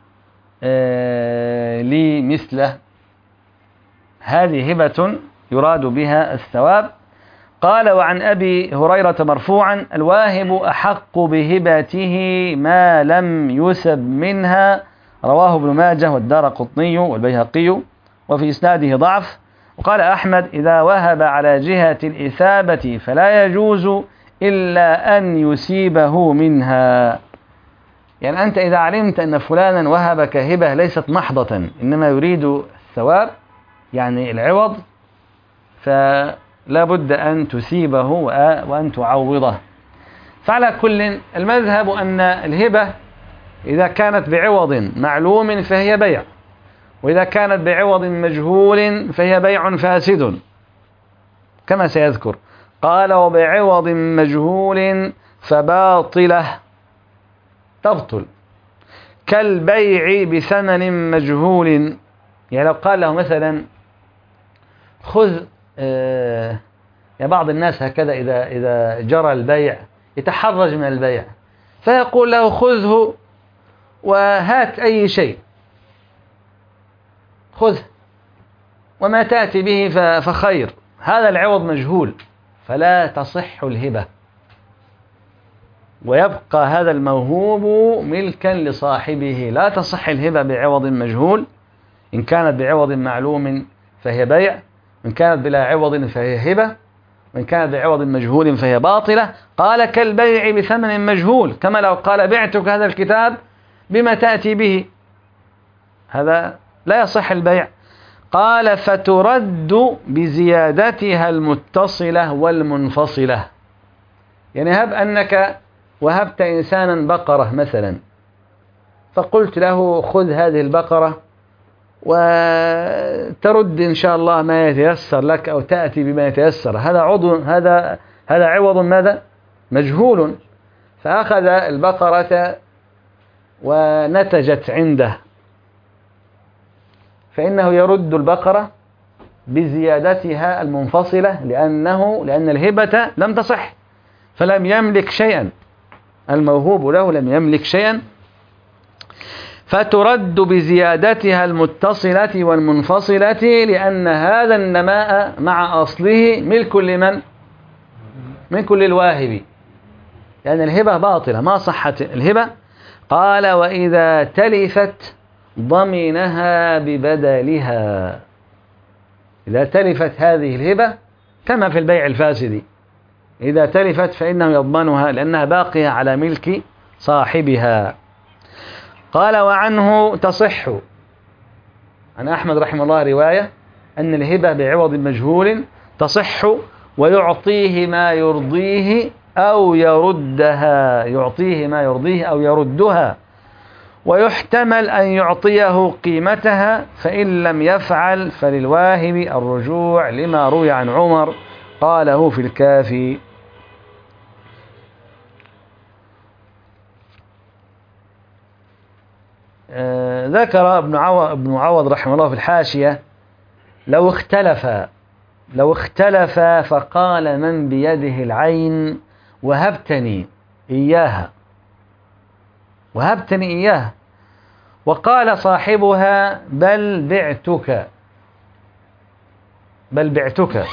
لي مثله، هذه هبة يراد بها الثواب. قال وعن أبي هريرة مرفوعا الواهب أحق بهبته ما لم يسب منها، رواه ابن ماجه والدارقطني والبيهقي، وفي إسناده ضعف. وقال أحمد إذا وهب على جهة الإثابة فلا يجوز إلا أن يسيبه منها، يعني أنت إذا علمت أن فلانا وهبك هبة ليست محضة إنما يريد الثواب يعني العوض، فلا بد أن تسيبه وأن تعوضه. فعلى كل المذهب أن الهبة إذا كانت بعوض معلوم فهي بيع، وإذا كانت بعوض مجهول فهي بيع فاسد كما سيذكر. قال وبعوض مجهول فباطلة، تبطل. كالبيع بثمن مجهول، يعني لو قال له مثلا خذ آه يعني بعض الناس هكذا إذا إذا جرى البيع يتحرج من البيع، فيقول له خذه وهات أي شيء، خذه وما تأتي به فخير. هذا العوض مجهول فلا تصح الهبة، ويبقى هذا الموهوب ملكا لصاحبه. لا تصح الهبة بعوض مجهول، إن كانت بعوض معلوم فهي بيع، إن كانت بلا عوض فهي هبة، وإن كانت بعوض مجهول فهي باطلة. قال كالبيع بثمن مجهول، كما لو قال بعتك هذا الكتاب بما تأتي به، هذا لا يصح البيع. قال فترد بزيادتها المتصلة والمنفصلة، يعني هب أنك وهبت إنسانا بقرة مثلا، فقلت له خذ هذه البقرة وترد إن شاء الله ما يتيسر لك أو تأتي بما يتيسر. هذا عضو هذا هذا عوض ماذا؟ مجهول. فأخذ البقرة ونتجت عنده، فإنه يرد البقرة بزيادتها المنفصلة، لأنه لأن الهبة لم تصح، فلم يملك شيئا، الموهوب له لم يملك شيئا. فترد بزيادتها المتصلة والمنفصلة، لأن هذا النماء مع أصله ملك لمن؟ ملك للواهب، لأن الهبة باطلة ما صحت الهبة. قال وإذا تلفت ضمنها ببدلها، إذا تلفت هذه الهبة كما في البيع الفاسد، إذا تلفت فإنه يضمنها لأنها باقية على ملك صاحبها. قال وعنه تصح، عن أحمد رحمه الله رواية أن الهبة بعوض مجهول تصح، ويعطيه ما يرضيه أو يردها، يعطيه ما يرضيه أو يردها، ويحتمل أن يعطيه قيمتها، فإن لم يفعل فللواهب الرجوع لما روي عن عمر قاله في الكافي. آه ذكر ابن عوض, ابن عوض رحمه الله في الحاشية لو اختلف لو اختلف فقال من بيده العين وهبتني إياها وهبتني إياها وقال صاحبها بل بعتك بل بعتك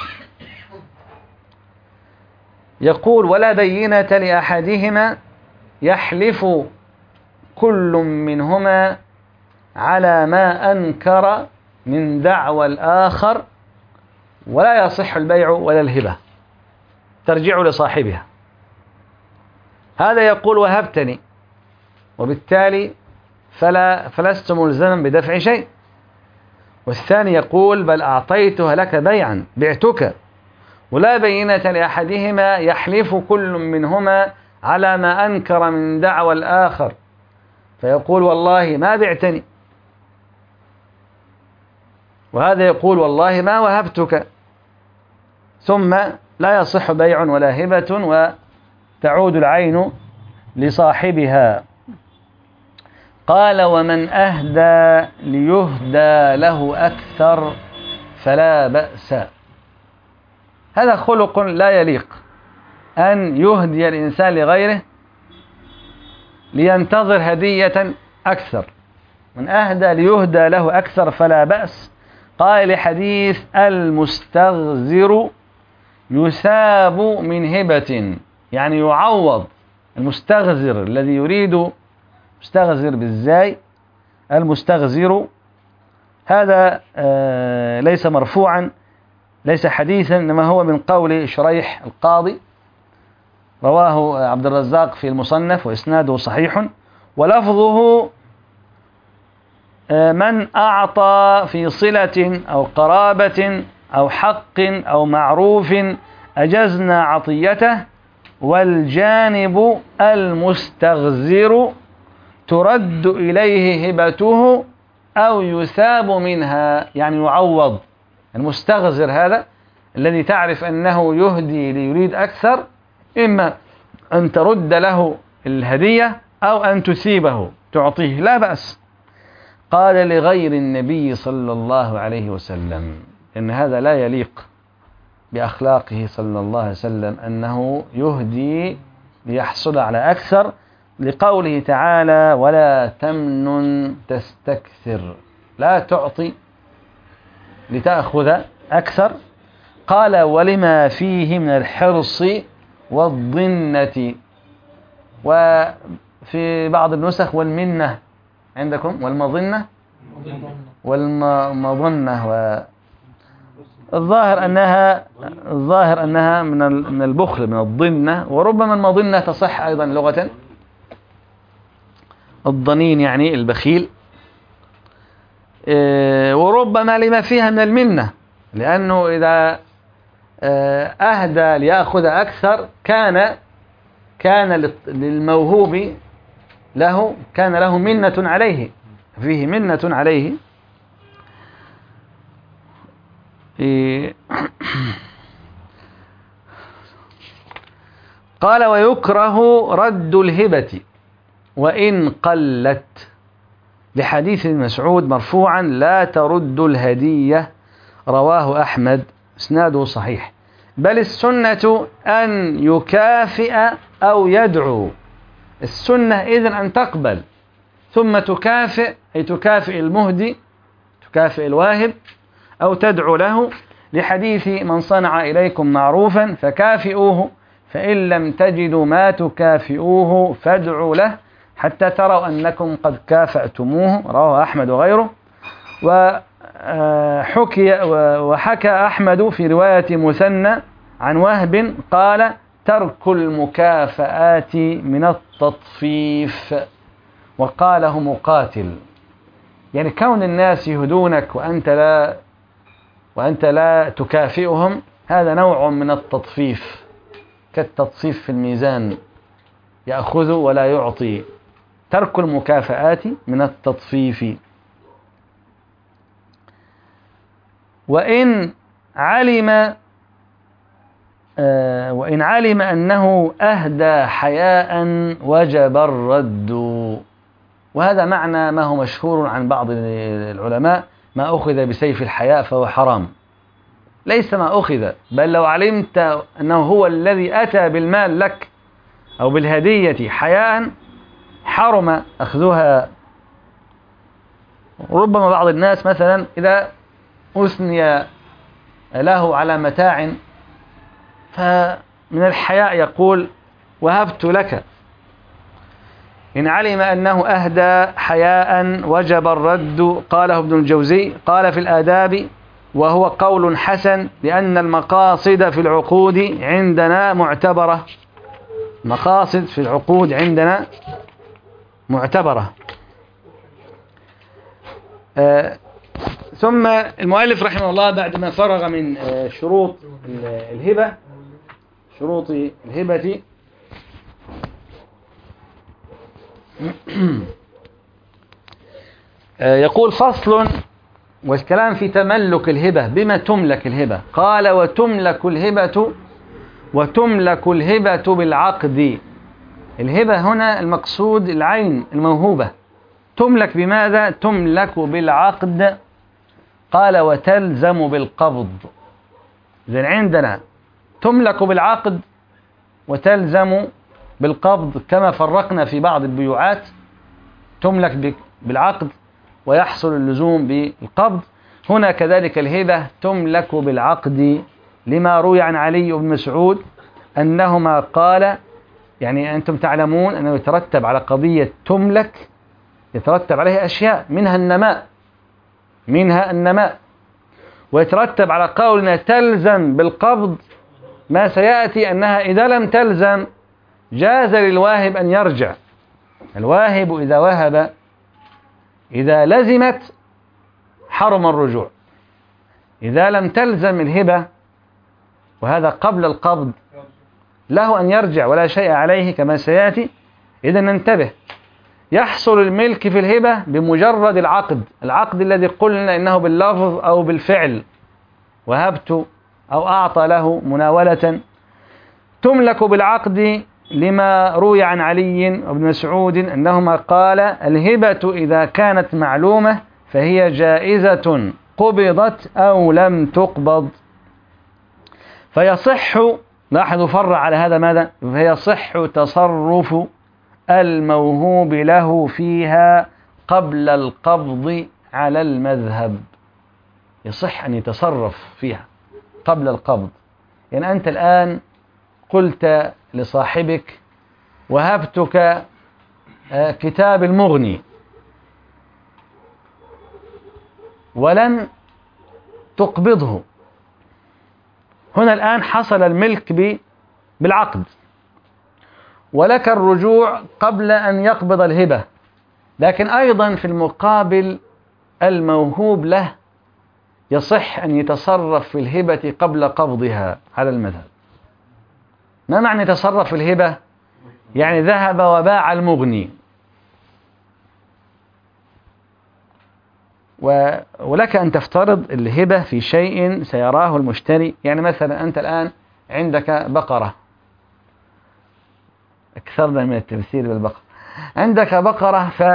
يقول ولا بينة لأحدهما، يحلف كل منهما على ما أنكر من دعوى الآخر، ولا يصح البيع ولا الهبة، ترجع لصاحبها. هذا يقول وهبتني، وبالتالي فلا فلست ملزما بدفع شيء. والثاني يقول بل أعطيتها لك بيعا بعتك، ولا بينة لأحدهما، يحلف كل منهما على ما أنكر من دعوى الآخر، فيقول والله ما بعتني، وهذا يقول والله ما وهبتك، ثم لا يصح بيع ولا هبة وتعود العين لصاحبها. قال ومن أهدى ليهدى له أكثر فلا بأس. هذا خلق لا يليق أن يهدي الإنسان لغيره لينتظر هدية أكثر. من أهدى ليهدى له أكثر فلا بأس. قال لحديث المستغزر يثاب من هبة، يعني يعوض. المستغزر الذي يريد، مستغزر بالزاي، المستغزر هذا آه ليس مرفوعا، ليس حديثا، إنما هو من قول شريح القاضي، رواه عبد الرزاق في المصنف وإسناده صحيح. ولفظه من أعطى في صلة أو قرابة أو حق أو معروف أجزنا عطيته، والجانب المستغزر ترد إليه هبته أو يثاب منها، يعني يعوض. المستغزر هذا الذي تعرف أنه يهدي ليريد أكثر، إما أن ترد له الهدية أو أن تثيبه تعطيه لا بأس. قال لغير النبي صلى الله عليه وسلم، إن هذا لا يليق بأخلاقه صلى الله عليه وسلم أنه يهدي ليحصل على أكثر، لقوله تعالى ولا تمنن تستكثر، لا تعطي لتأخذ أكثر. قال ولما فيه من الحرص والضنة، وفي بعض النسخ والمنة عندكم والمظنة والمظنة، والظاهر أنها الظاهر أنها من من البخل من الضنة، وربما المظنة تصح أيضا لغة، الضنين يعني البخيل، وربما لما فيها من المنة، لأنه إذا أهدى ليأخذ أكثر كان كان للموهوب له كان له منة عليه، فيه منة عليه. قال ويكره رد الهبة وإن قلت، لحديث مسعود مرفوعا لا ترد الهدية، رواه أحمد، اسناده صحيح. بل السنة أن يكافئ أو يدعو، السنة إذن أن تقبل ثم تكافئ، أي تكافئ المهدي تكافئ الواهب أو تدعو له، لحديث من صنع إليكم معروفا فكافئوه فإن لم تجدوا ما تكافئوه فادعوا له حتى تروا أنكم قد كافأتموه، رواه أحمد وغيره. وحكي وحكى أحمد في رواية مثنى عن وهب قال ترك المكافآت من التطفيف، وقاله مقاتل، يعني كون الناس يهدونك وأنت لا وأنت لا تكافئهم هذا نوع من التطفيف، كالتطفيف في الميزان، يأخذ ولا يعطي. ترك المكافآت من التطفيف. وإن علم آه وإن علم أنه أهدى حياء وجب الرد، وهذا معنى ما هو مشهور عن بعض العلماء، ما أخذ بسيف الحياء فهو حرام، ليس ما أخذ، بل لو علمت أنه هو الذي أتى بالمال لك أو بالهدية حياء حرم أخذها. ربما بعض الناس مثلا إذا أثني له على متاع فمن الحياء يقول وهبت لك. إن علم أنه أهدى حياء وجب الرد، قاله ابن الجوزي، قال في الآداب وهو قول حسن لأن المقاصد في العقود عندنا معتبرة، مقاصد في العقود عندنا معتبرة. آه ثم المؤلف رحمه الله بعدما فرغ من آه شروط الهبة شروط الهبة آه يقول فصل، والكلام في تملك الهبة، بما تملك الهبة. قال وتملك الهبة وتملك الهبة بالعقد. الهبة هنا المقصود العين الموهوبة، تملك بماذا؟ تملك بالعقد. قال وتلزم بالقبض. إذن عندنا تملك بالعقد وتلزم بالقبض، كما فرقنا في بعض البيوعات تملك بالعقد ويحصل اللزوم بالقبض. هنا كذلك الهبة تملك بالعقد، لما روي عن علي بن مسعود أنهما قال، يعني أنتم تعلمون أنه يترتب على قضية تملك يترتب عليها أشياء، منها النماء منها النماء ويترتب على قولنا تلزم بالقبض ما سيأتي أنها إذا لم تلزم جاز للواهب أن يرجع. الواهب إذا وهب إذا لزمت حرم الرجوع، إذا لم تلزم الهبة وهذا قبل القبض له أن يرجع ولا شيء عليه كما سيأتي. إذن ننتبه، يحصل الملك في الهبة بمجرد العقد، العقد الذي قلنا إنه باللفظ أو بالفعل، وهبت أو أعطى له مناولة. تملك بالعقد لما روي عن علي وابن مسعود أنهما قال: الهبة إذا كانت معلومة فهي جائزة قبضت أو لم تقبض. فيصح، لاحظوا فرع على هذا ماذا؟ فيصح تصرف الموهوب له فيها قبل القبض على المذهب. يصح أن يتصرف فيها قبل القبض. يعني أنت الآن قلت لصاحبك: وهبتك كتاب المغني، ولن تقبضه. هنا الآن حصل الملك بالعقد، ولك الرجوع قبل أن يقبض الهبة، لكن أيضا في المقابل الموهوب له يصح أن يتصرف في الهبة قبل قبضها على المذهب. ما معنى يتصرف في الهبة؟ يعني ذهب وباع المغني، ولك أن تفترض الهبة في شيء سيراه المشتري. يعني مثلا أنت الآن عندك بقرة، أكثرنا من التمثيل بالبقرة، عندك بقرة ف...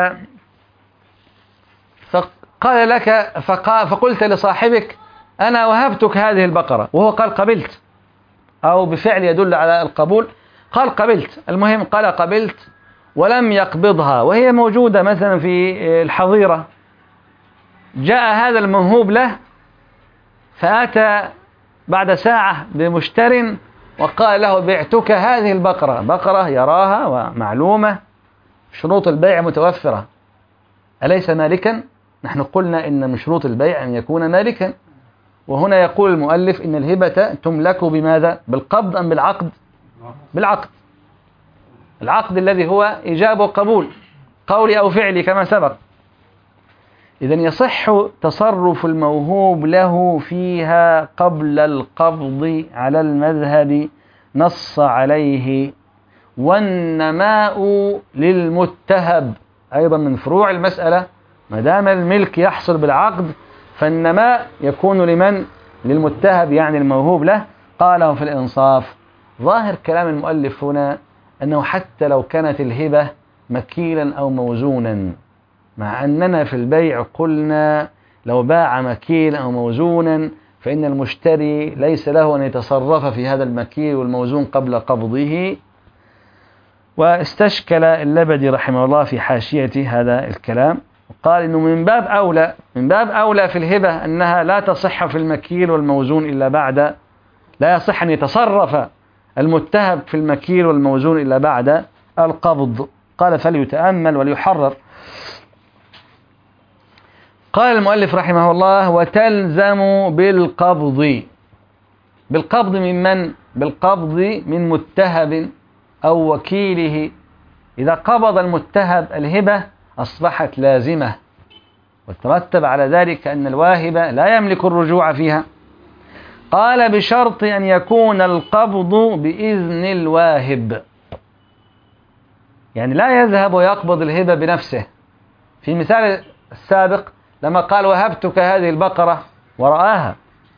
فقال لك فقال فقلت لصاحبك: أنا وهبتك هذه البقرة، وهو قال قبلت، أو بفعل يدل على القبول، قال قبلت. المهم قال قبلت ولم يقبضها، وهي موجودة مثلا في الحظيرة. جاء هذا الموهوب له فأتى بعد ساعة بمشتر وقال له: بعتك هذه البقرة، بقرة يراها ومعلومة، شروط البيع متوفرة، أليس مالكا؟ نحن قلنا إن من شروط البيع أن يكون مالكا، وهنا يقول المؤلف إن الهبة تملك بماذا؟ بالقبض أم بالعقد؟ بالعقد. العقد الذي هو إيجاب وقبول، قولي أو فعلي كما سبق. إذن يصح تصرف الموهوب له فيها قبل القبض على المذهب، نص عليه. والنماء للمتهب، أيضا من فروع المسألة، ما دام الملك يحصل بالعقد فالنماء يكون لمن؟ للمتهب، يعني الموهوب له. قاله في الإنصاف. ظاهر كلام المؤلف هنا أنه حتى لو كانت الهبة مكيلا أو موزونا، مع أننا في البيع قلنا لو باع مكيلا أو موزونا فإن المشتري ليس له أن يتصرف في هذا المكيل والموزون قبل قبضه. واستشكل اللبدي رحمه الله في حاشية هذا الكلام، قال إنه من باب أولى من باب أولى في الهبة أنها لا تصح في المكيل والموزون إلا بعد، لا يصح أن يتصرف المتهب في المكيل والموزون إلا بعد القبض. قال: فليتأمل وليحرر. قال المؤلف رحمه الله: وتلزم بالقبض. بالقبض من من؟ بالقبض من متهب أو وكيله. إذا قبض المتهب الهبة أصبحت لازمة، وترتب على ذلك أن الواهب لا يملك الرجوع فيها. قال: بشرط أن يكون القبض بإذن الواهب، يعني لا يذهب ويقبض الهبة بنفسه. في مثال السابق لما قال: وهبتك هذه البقرة، ورآها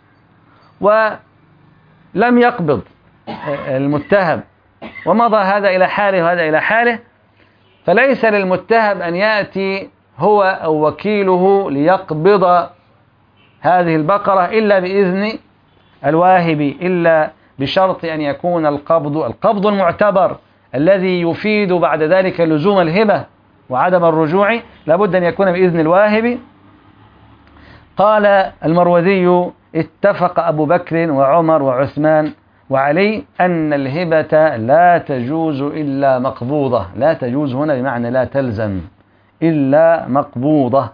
ولم يقبض المتهب ومضى هذا إلى حاله وهذا إلى حاله، فليس للمتهب أن يأتي هو أو وكيله ليقبض هذه البقرة إلا بإذن الواهب، إلا بشرط أن يكون القبض القبض المعتبر الذي يفيد بعد ذلك لزوم الهبة وعدم الرجوع لابد أن يكون بإذن الواهب. قال المروذي: اتفق أبو بكر وعمر وعثمان وعلي أن الهبة لا تجوز إلا مقبوضة. لا تجوز هنا بمعنى لا تلزم، إلا مقبوضة.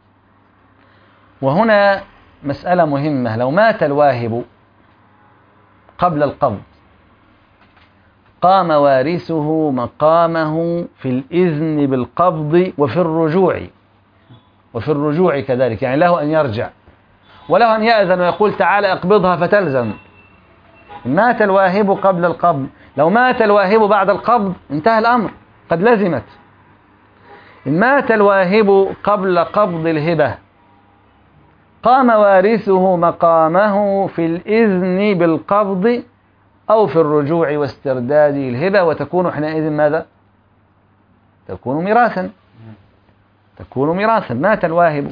وهنا مسألة مهمة: لو مات الواهب قبل القبض قام وارثه مقامه في الإذن بالقبض وفي الرجوع وفي الرجوع كذلك، يعني له أن يرجع وله أن يأذن ويقول: تعال اقبضها فتلزم. مات الواهب قبل القبض، لو مات الواهب بعد القبض انتهى الأمر، قد لزمت. إن مات الواهب قبل قبض الهبة قام وارثه مقامه في الإذن بالقبض أو في الرجوع واسترداد الهبة، وتكون حينئذ ماذا؟ تكون ميراثا، تكون ميراثا. مات الواهب.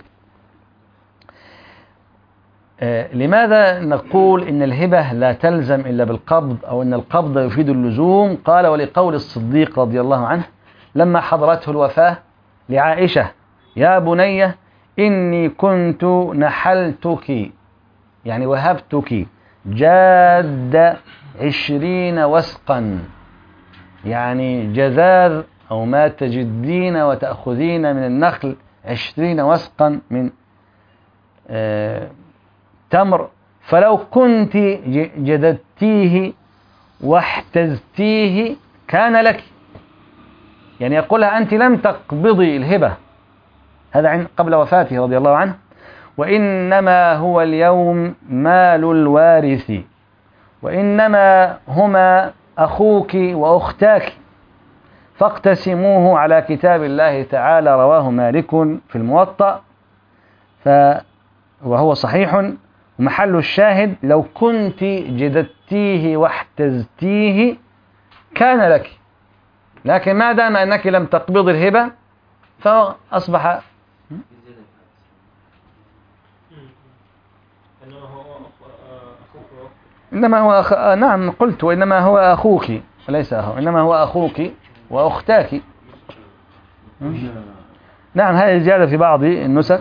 آه لماذا نقول إن الهبة لا تلزم إلا بالقبض، أو إن القبض يفيد اللزوم؟ قال: ولقول الصديق رضي الله عنه لما حضرته الوفاة لعائشة: يا بني إني كنت نحلتك، يعني وهبتك جاد عشرين وسقا، يعني جذاذ أو ما تجدين وتأخذين من النخل عشرين وسقا من آه تمر، فلو كنت جددتيه واحتزتيه كان لك. يعني يقولها أنت لم تقبضي الهبة، هذا قبل وفاته رضي الله عنه، وإنما هو اليوم مال الوارث، وإنما هما أخوك وأختاك، فاقتسموه على كتاب الله تعالى. رواه مالك في الموطأ، ف وهو صحيح. ومحل الشاهد: لو كنت جددتيه واحتزتيه كان لك، لكن ما دام أنك لم تقبض الهبة فأصبح إنما هو أخ... نعم قلت وإنما هو أخوك وليس أخو، إنما هو أخوك وأختاك. نعم هذه زيادة في بعض النسخ.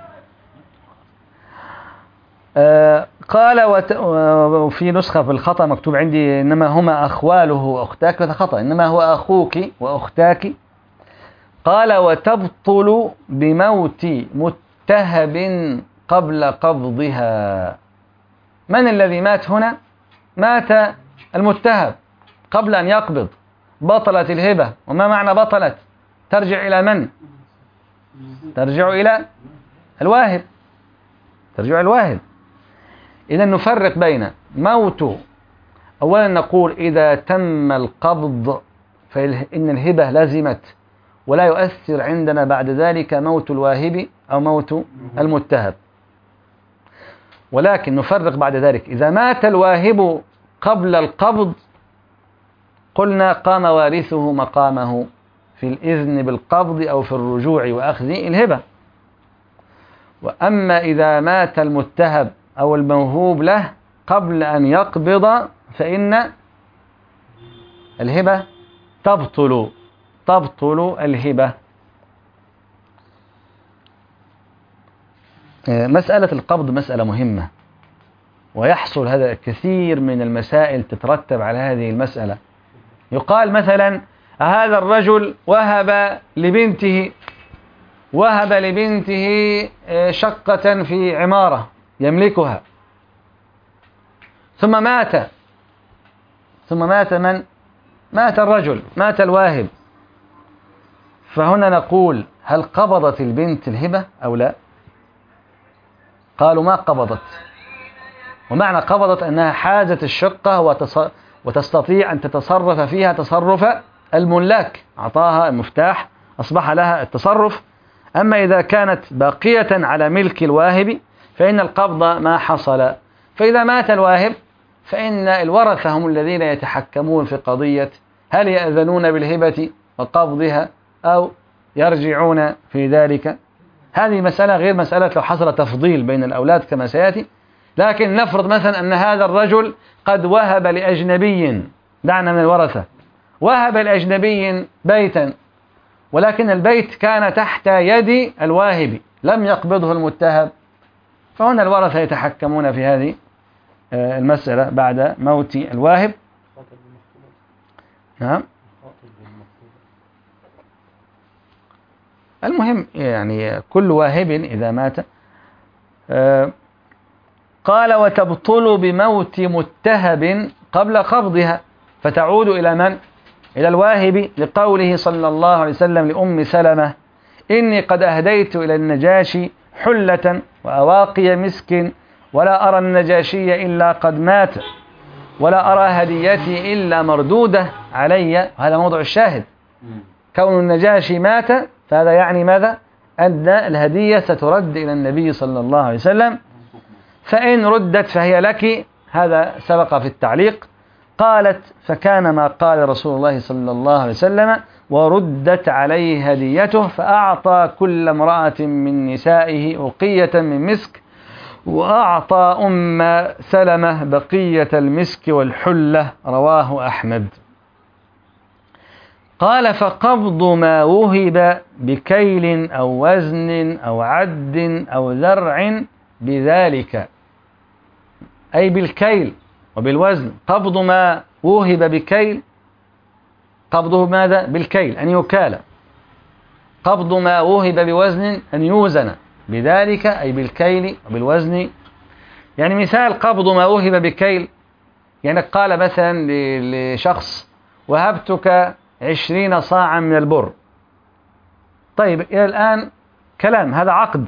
آه قال وت... وفي نسخة في الخطأ مكتوب عندي إنما هما أخواله وأختاك، هذا خطأ، إنما هو أخوك وأختاك. قال: وتبطل بموت متهب قبل قبضها. من الذي مات هنا؟ مات المتهب قبل أن يقبض، بطلت الهبة. وما معنى بطلت؟ ترجع إلى من؟ ترجع إلى الواهب، ترجع إلى الواهب. إذا نفرق بين موت، أولا نقول إذا تم القبض فإن الهبة لازمت ولا يؤثر عندنا بعد ذلك موت الواهب أو موت المتهب. ولكن نفرق بعد ذلك: إذا مات الواهب قبل القبض قلنا قام وارثه مقامه في الإذن بالقبض أو في الرجوع وأخذ الهبة. وأما إذا مات المتهب أو الموهوب له قبل أن يقبض فإن الهبة تبطل، تبطل الهبة. مسألة القبض مسألة مهمة، ويحصل هذا كثير من المسائل تترتب على هذه المسألة. يقال مثلا: هذا الرجل وهب لبنته وهب لبنته شقة في عمارة يملكها، ثم مات ثم مات من؟ مات الرجل، مات الواهب. فهنا نقول: هل قبضت البنت الهبة أو لا؟ قالوا: ما قبضت. ومعنى قبضت أنها حازت الشقة وتستطيع أن تتصرف فيها تصرف الملاك، أعطاها المفتاح أصبح لها التصرف. أما إذا كانت باقية على ملك الواهب فإن القبض ما حصل. فإذا مات الواهب فإن الورثة هم الذين يتحكمون في قضية هل يأذنون بالهبة وقبضها أو يرجعون في ذلك. هذه مسألة غير مسألة لو حصل تفضيل بين الأولاد كما سيأتي. لكن نفرض مثلا أن هذا الرجل قد وهب لأجنبي، دعنا من الورثة، وهب لأجنبي بيتا، ولكن البيت كان تحت يد الواهب لم يقبضه المتهب، فهنا الورثة يتحكمون في هذه المسألة بعد موت الواهب. نعم. المهم يعني كل واهب إذا مات. قال: وتبطل بموت متهب قبل قبضها، فتعود إلى من؟ إلى الواهب، لقوله صلى الله عليه وسلم لأم سلمة: إني قد أهديت إلى النجاشي حلة وأواقي مسك، ولا أرى النجاشي إلا قد مات، ولا أرى هديتي إلا مردودة علي. هذا موضوع الشاهد، كون النجاشي مات فهذا يعني ماذا؟ أن الهدية سترد إلى النبي صلى الله عليه وسلم، فإن ردت فهي لك، هذا سبق في التعليق. قالت فكان ما قال رسول الله صلى الله عليه وسلم وردت عليه هديته فأعطى كل امرأة من نسائه أقية من مسك وأعطى أم سلمة بقية المسك والحلة. رواه أحمد. قال فقبض ما وهب بكيل أو وزن أو عد أو ذرع بذلك، أي بالكيل وبالوزن. قبض ما وهب بكيل، قبضه ماذا؟ بالكيل أن يكال. قبض ما وهب بوزن أن يوزن بذلك، أي بالكيل وبالوزن. يعني مثال قبض ما وهب بكيل، يعني قال مثلا لشخص وهبتك عشرين صاعا من البر. طيب إلى الآن كلام، هذا عقد،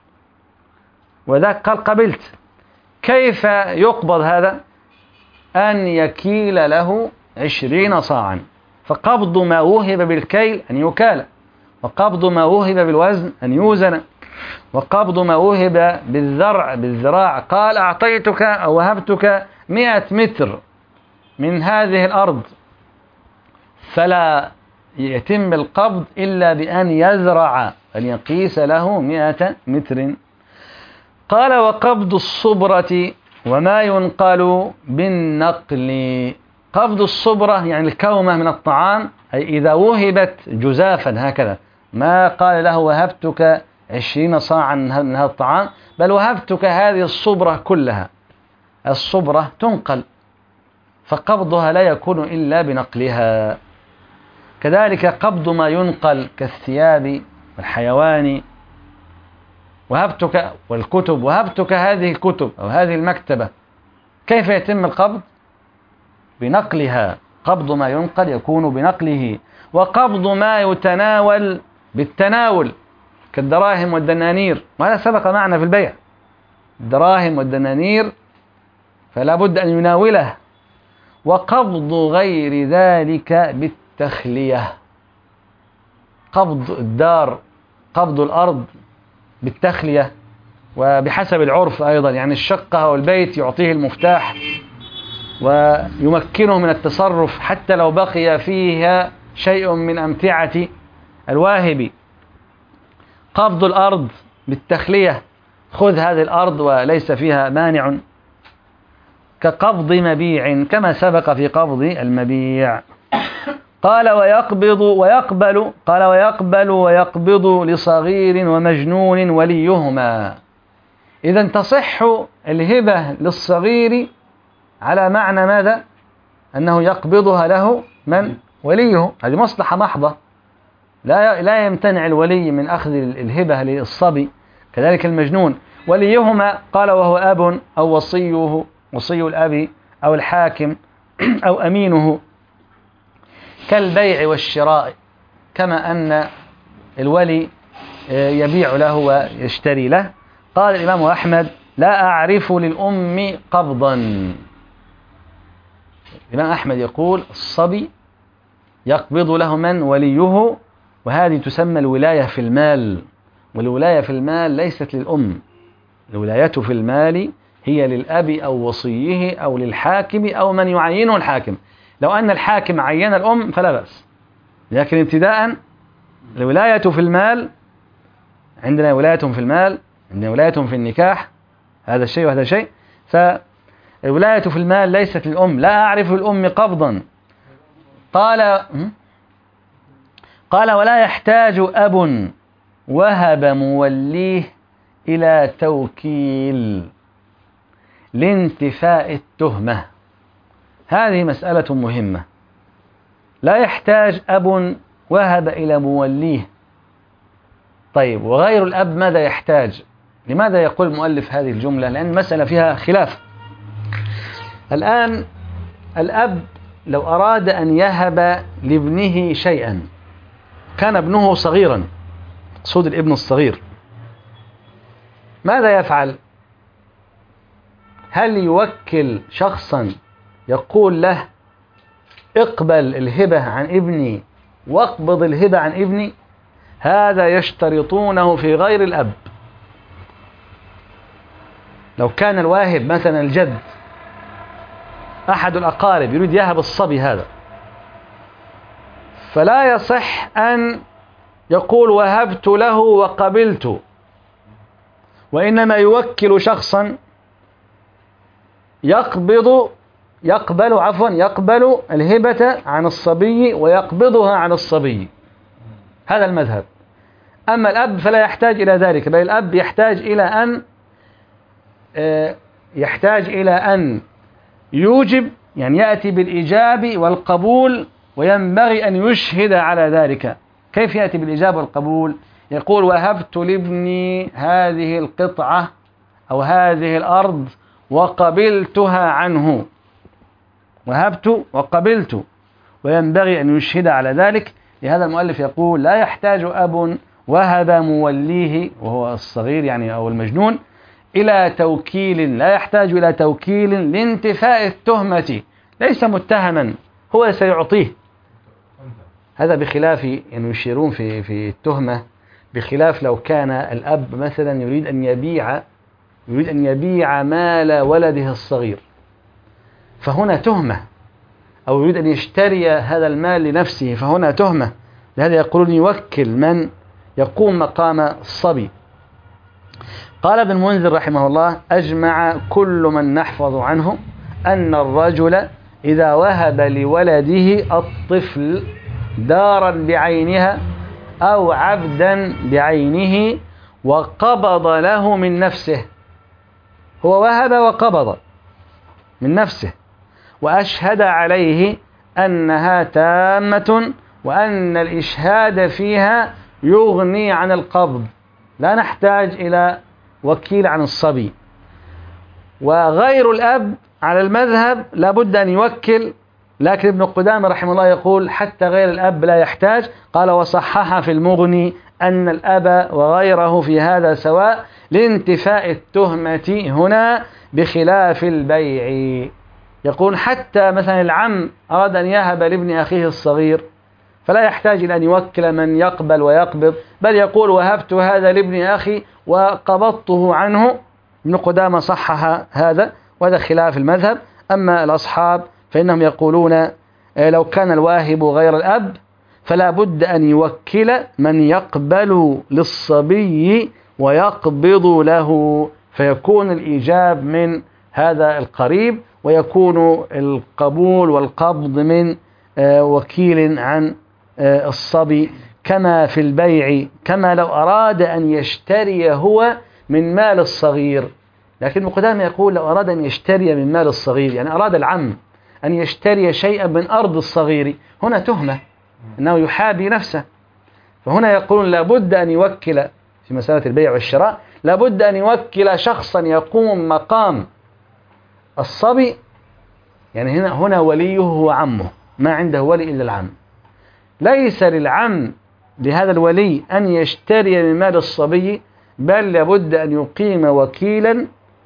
وذاك قال قبلت. كيف يقبض هذا؟ أن يكيل له عشرين صاعا. فقبض ما وهب بالكيل أن يكال، وقبض ما وهب بالوزن أن يوزن، وقبض ما وهب بالذرع بالذراع قال أعطيتك أو وهبتك مئة متر من هذه الأرض، فلا يتم القبض إلا بأن يزرع، أن يقيس له مئة متر. قال وقبض الصبرة وما ينقل بالنقل. قبض الصبرة يعني الكومة من الطعام، أي إذا وهبت جزافا هكذا، ما قال له وهبتك عشرين صاعا من هذا الطعام، بل وهبتك هذه الصبرة كلها. الصبرة تنقل، فقبضها لا يكون إلا بنقلها. كذلك قبض ما ينقل كالثياب والحيوان. وهبتك والكتب، وهبتك هذه الكتب أو هذه المكتبة. كيف يتم القبض؟ بنقلها. قبض ما ينقل يكون بنقله. وقبض ما يتناول بالتناول كالدراهم والدنانير، وهذا سبق معنا في البيع. الدراهم والدنانير فلا بد أن يناوله. وقبض غير ذلك بالتخلية. قبض الدار، قبض الأرض بالتخلية، وبحسب العرف أيضا، يعني الشقة والبيت يعطيه المفتاح ويمكنه من التصرف حتى لو بقي فيها شيء من أمتعة الواهب. قبض الأرض بالتخلية، خذ هذه الأرض وليس فيها مانع. كقبض مبيع كما سبق في قبض المبيع. قال ويقبض ويقبل قال ويقبل ويقبض لصغير ومجنون وليهما. إذا تصح الهبة للصغير على معنى ماذا؟ أنه يقبضها له من؟ وليه. هذه مصلحة محضة، لا لا يمتنع الولي من أخذ الهبة للصبي. كذلك المجنون. وليهما قال وهو أب أو وصيه، وصي الأب أو الحاكم أو أمينه، كالبيع والشراء، كما أن الولي يبيع له ويشتري له. قال الإمام أحمد لا أعرف للأم قبضا. الإمام أحمد يقول الصبي يقبض له من؟ وليه، وهذه تسمى الولاية في المال. والولاية في المال ليست للأم، الولاية في المال هي للأب أو وصيه أو للحاكم أو من يعينه الحاكم. لو أن الحاكم عين الأم فلا بأس، لكن ابتداء الولاية في المال، عندنا ولاية في المال، عندنا ولاية في النكاح، هذا الشيء وهذا الشيء. فالولاية في المال ليست للأم. لا أعرف الأم قبضا. قال قال ولا يحتاج أب وهب موليه إلى توكيل لانتفاء التهمة. هذه مسألة مهمة. لا يحتاج أب وهب إلى موليه. طيب وغير الأب ماذا يحتاج؟ لماذا يقول المؤلف هذه الجملة؟ لأن المسألة فيها خلاف. الآن الأب لو أراد أن يهب لابنه شيئا، كان ابنه صغيرا، مقصود الابن الصغير، ماذا يفعل؟ هل يوكل شخصا يقول له اقبل الهبة عن ابني واقبض الهبة عن ابني؟ هذا يشترطونه في غير الأب. لو كان الواهب مثلا الجد، أحد الأقارب يريد يهب الصبي هذا، فلا يصح أن يقول وهبت له وقبلت، وإنما يوكل شخصا يقبض يقبل عفوا يقبل الهبة عن الصبي ويقبضها عن الصبي. هذا المذهب. أما الأب فلا يحتاج إلى ذلك، بل الأب يحتاج إلى أن يحتاج إلى أن يوجب، يعني يأتي بالإيجاب والقبول، وينبغي أن يشهد على ذلك. كيف يأتي بالإيجاب والقبول؟ يقول وهبت لابني هذه القطعة أو هذه الأرض وقبلتها عنه، وهبت وقبلت، وينبغي أن يشهد على ذلك. لهذا المؤلف يقول لا يحتاج أب وهب موليه وهو الصغير يعني أو المجنون إلى توكيل، لا يحتاج إلى توكيل لانتفاء التهمة، ليس متهما هو سيعطيه. هذا بخلاف يعني يشيرون في في التهمة، بخلاف لو كان الأب مثلا يريد أن يبيع يريد أن يبيع مال ولده الصغير، فهنا تهمة، أو يريد أن يشتري هذا المال لنفسه، فهنا تهمة. لهذا يقولون يوكل من يقوم مقام الصبي. قال ابن المنذر رحمه الله أجمع كل من نحفظ عنه أن الرجل إذا وهب لولده الطفل دارا بعينها أو عبدا بعينه وقبض له من نفسه، هو وهب وقبض من نفسه، وأشهد عليه أنها تامة وأن الإشهاد فيها يغني عن القبض، لا نحتاج إلى وكيل عن الصبي. وغير الأب على المذهب لابد أن يوكل، لكن ابن قدامة رحمه الله يقول حتى غير الأب لا يحتاج. قال وصحح في المغني أن الأب وغيره في هذا سواء لانتفاء التهمة هنا بخلاف البيع. يقول حتى مثلا العم أراد أن يهب لابن أخيه الصغير فلا يحتاج إلى أن يوكل من يقبل ويقبض، بل يقول وهبت هذا لابن أخي وقبضته عنه. ابن قدامة صحح هذا، وهذا خلاف المذهب. أما الأصحاب فإنهم يقولون لو كان الواهب غير الأب فلا بد أن يوكل من يقبل للصبي ويقبض له، فيكون الإيجاب من هذا القريب ويكون القبول والقبض من وكيل عن الصبي، كما في البيع، كما لو أراد أن يشتري هو من مال الصغير. لكن مقدام يقول لو أراد أن يشتري من مال الصغير، يعني أراد العم أن يشتري شيئا من أرض الصغير، هنا تهمة أنه يحابي نفسه. فهنا يقولون لابد أن يوكل في مسألة البيع والشراء، لابد أن يوكل شخصا يقوم مقام الصبي، يعني هنا هنا وليه هو عمه، ما عنده ولي إلا العم. ليس للعم لهذا الولي أن يشتري من مال الصبي، بل لابد أن يقيم وكيلا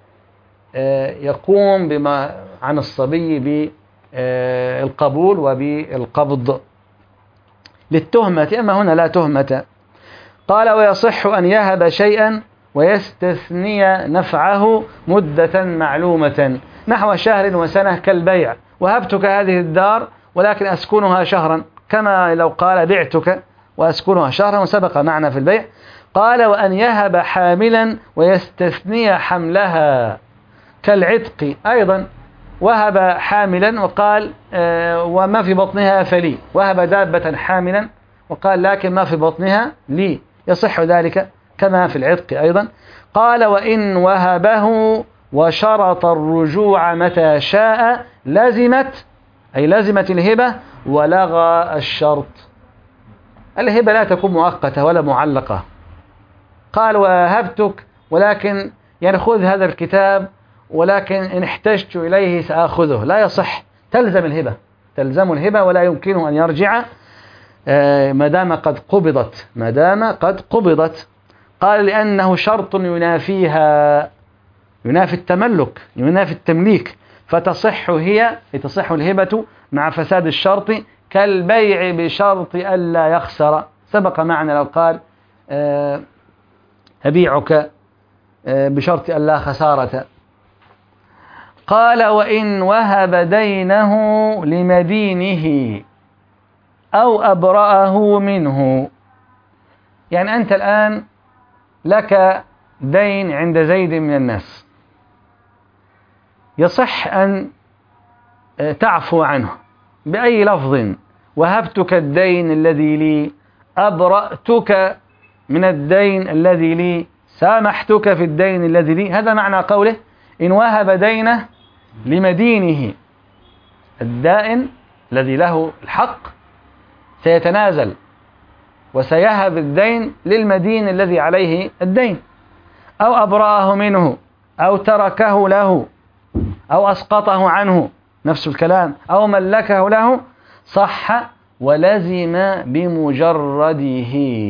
يقوم بما عن الصبي بالقبول وبالقبض للتهمة. أما هنا لا تهمة. قال ويصح أن يهب شيئا ويستثني نفعه مدة معلومة نحو شهر وسنة كالبيع، وهبتك هذه الدار ولكن أسكنها شهرا، كما لو قال بعتك وأسكنها شهرا، وسبق معنا في البيع. قال وأن يهب حاملا ويستثني حملها كالعتق، أيضا وهب حاملا وقال آه وما في بطنها فلي، وهب دابة حاملا وقال لكن ما في بطنها لي، يصح ذلك كما في العتق أيضا. قال وإن وهبه وشرط الرجوع متى شاء لزمت، أي لزمت الهبة ولغى الشرط. الهبة لا تكون مؤقتة ولا معلقة. قال وهبتك ولكن يعني خذ هذا الكتاب ولكن إن احتجت إليه سأخذه، لا يصح، تلزم الهبة، تلزم الهبة ولا يمكنه أن يرجع ما دام قد قبضت، ما دام قد قبضت. قال لأنه شرط ينافيها، ينافي التملك، ينافي التمليك، فتصح هي تصح الهبة مع فساد الشرط كالبيع بشرط ألا يخسر. سبق معنا لو قال أه أبيعك أه بشرط ألا خسارة. قال وإن وهب دينه لمدينه أو أبرأه منه. يعني أنت الآن لك دين عند زيد من الناس، يصح أن تعفو عنه بأي لفظ: وهبتك الدين الذي لي، أبرأتك من الدين الذي لي، سامحتك في الدين الذي لي. هذا معنى قوله إن وهب دينه لمدينه. الدائن الذي له الحق سيتنازل وسيهب الدين للمدين الذي عليه الدين، أو أبرأه منه، أو تركه له، أو أسقطه عنه، نفس الكلام، أو ملكه له، صح ولزم بمجرده.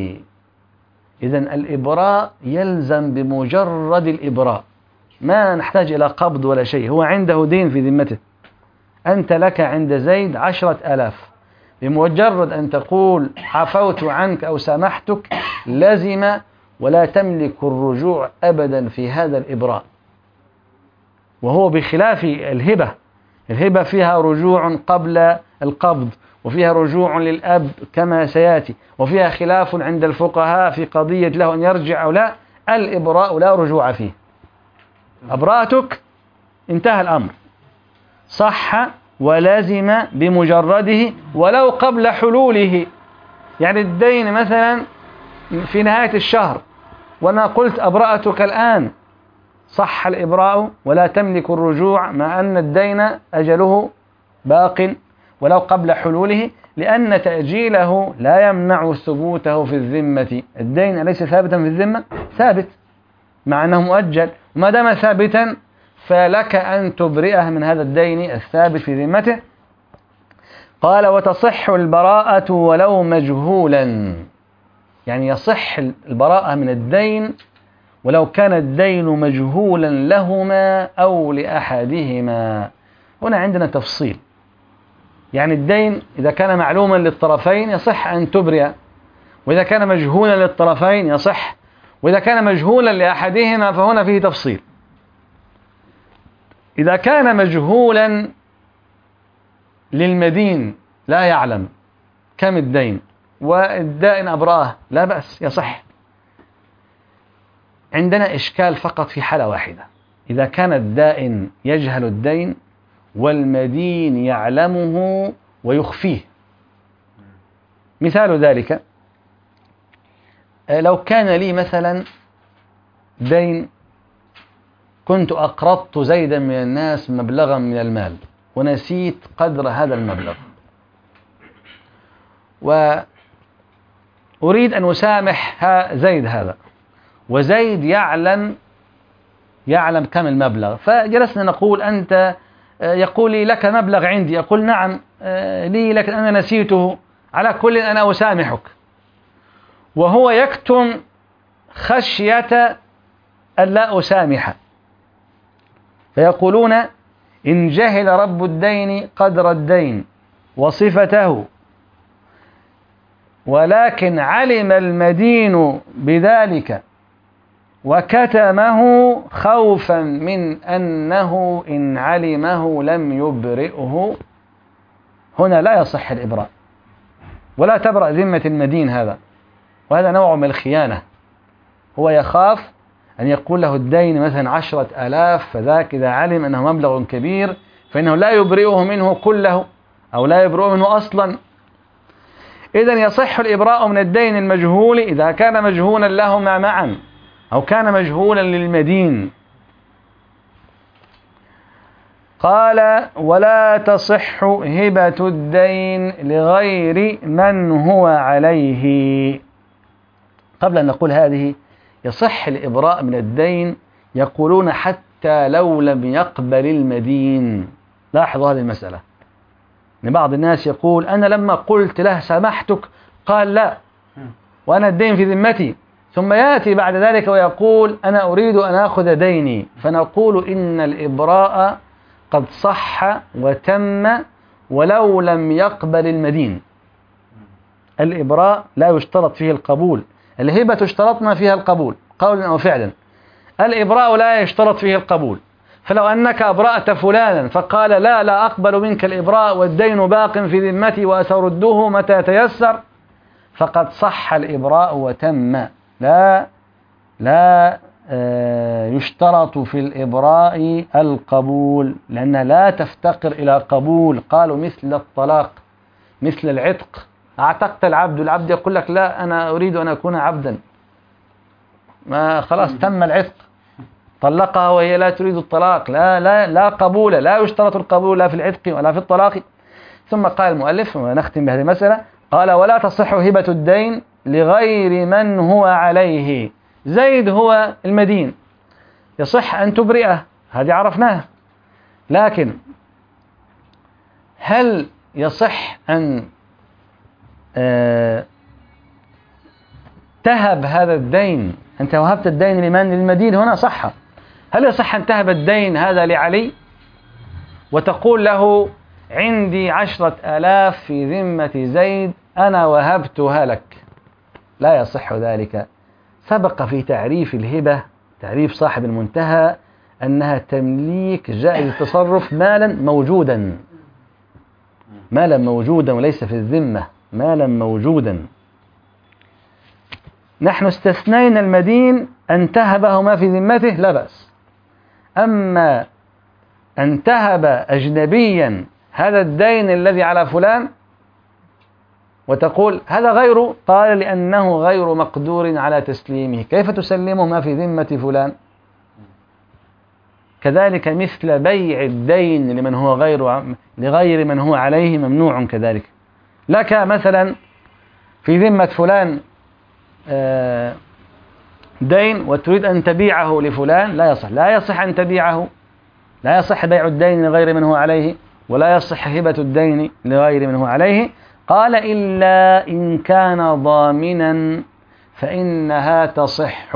إذن الإبراء يلزم بمجرد الإبراء، ما نحتاج إلى قبض ولا شيء. هو عنده دين في ذمته، أنت لك عند زيد عشرة آلاف، بمجرد أن تقول عفوت عنك أو سامحتك لزم، ولا تملك الرجوع أبدا في هذا الإبراء. وهو بخلاف الهبة. الهبة فيها رجوع قبل القبض، وفيها رجوع للأب كما سيأتي، وفيها خلاف عند الفقهاء في قضية له أن يرجع أو لا. الإبراء لا رجوع فيه، أبرأتك انتهى الأمر، صح ولازم بمجرده ولو قبل حلوله. يعني الدين مثلا في نهاية الشهر وأنا قلت أبرأتك الآن، صح الإبراء ولا تملك الرجوع، مع أن الدين أجله باق ولو قبل حلوله، لأن تأجيله لا يمنع ثبوته في الذمة. الدين أليس ثابتا في الذمة؟ ثابت، مع أنه مؤجل، وما دام ثابتا فلك أن تبرئه من هذا الدين الثابت في ذمته. قال وتصح البراءة ولو مجهولا. يعني يصح البراءة من الدين ولو كان الدين مجهولا لهما أو لأحدهما. هنا عندنا تفصيل. يعني الدين إذا كان معلوما للطرفين يصح أن تبرئ، وإذا كان مجهولا للطرفين يصح، وإذا كان مجهولا لأحدهما فهنا فيه تفصيل. إذا كان مجهولا للمدين لا يعلم كم الدين والدائن أبراه لا بأس، يصح. عندنا إشكال فقط في حالة واحدة: إذا كان الدائن يجهل الدين والمدين يعلمه ويخفيه. مثال ذلك: لو كان لي مثلا دين، كنت أقرضت زيدا من الناس مبلغا من المال ونسيت قدر هذا المبلغ، وأريد أن أسامح زيد هذا، وزيد يعلم يعلم كم المبلغ، فجلسنا نقول أنت، يقول لي لك مبلغ عندي، أقول نعم لي لكن أنا نسيته، على كل أنا أسامحك، وهو يكتم خشية أن لا أسامح. فيقولون إن جهل رب الدين قدر الدين وصفته ولكن علم المدين بذلك وكتمه خوفا من أنه إن علمه لم يبرئه، هنا لا يصح الإبراء ولا تبرأ ذمة المدين هذا، وهذا نوع من الخيانة. هو يخاف أن يقول له الدين مثلا عشرة آلاف، فذاك إذا علم أنه مبلغ كبير فإنه لا يبرئه منه كله أو لا يبرئه منه أصلا. إذن يصح الإبراء من الدين المجهول إذا كان مجهولا لهما معا أو كان مجهولا للمدين. قال ولا تصح هبة الدين لغير من هو عليه. قبل أن نقول هذه، يصح الإبراء من الدين، يقولون حتى لو لم يقبل المدين. لاحظوا هذه المسألة، إن بعض الناس يقول أنا لما قلت له سامحتك قال لا وأنا الدين في ذمتي، ثم يأتي بعد ذلك ويقول أنا أريد أن أخذ ديني، فنقول إن الإبراء قد صح وتم ولو لم يقبل المدين. الإبراء لا يشترط فيه القبول، الهبة اشترطنا فيها القبول قولا أو فعلا، الإبراء لا يشترط فيه القبول. فلو أنك أبرأت فلانا فقال لا لا أقبل منك الإبراء والدين باق في ذمتي وأترده متى تيسر، فقد صح الإبراء وتم. لا لا يشترط في الإبراء القبول، لأنها لا تفتقر إلى قبول. قالوا مثل الطلاق، مثل العتق، اعتقت العبد، العبد يقول لك لا أنا أريد أن أكون عبدا، ما خلاص تم العتق، طلقها وهي لا تريد الطلاق، لا لا لا قبول، لا يشترط القبول لا في العتق ولا في الطلاق. ثم قال المؤلف ونختم بهذه المسألة، قال ولا تصح هبة الدين لغير من هو عليه. زيد هو المدين، يصح أن تبرئه، هذه عرفناها، لكن هل يصح أن آه تهب هذا الدين؟ أنت وهبت الدين لمن؟ للمدين، هنا صح. هل يصح أن تهب الدين هذا لعلي وتقول له عندي عشرة آلاف في ذمة زيد أنا وهبتها لك؟ لا يصح ذلك. سبق في تعريف الهبة، تعريف صاحب المنتهى، أنها تمليك جائز التصرف مالا موجودا، مالا موجودا وليس في الذمة، مالا موجودا. نحن استثنينا المدين أن تهبه ما في ذمته لا بأس، أما أن تهب أجنبيا هذا الدين الذي على فلان وتقول هذا غيره، قال لأنه غير مقدور على تسليمه، كيف تسلمه ما في ذمة فلان؟ كذلك مثل بيع الدين لمن هو غير لغير من هو عليه ممنوع كذلك. لك مثلا في ذمة فلان دين وتريد أن تبيعه لفلان، لا يصح، لا يصح أن تبيعه، لا يصح بيع الدين لغير من هو عليه، ولا يصح هبة الدين لغير من هو عليه. قال إلا إن كان ضامنا فإنها تصح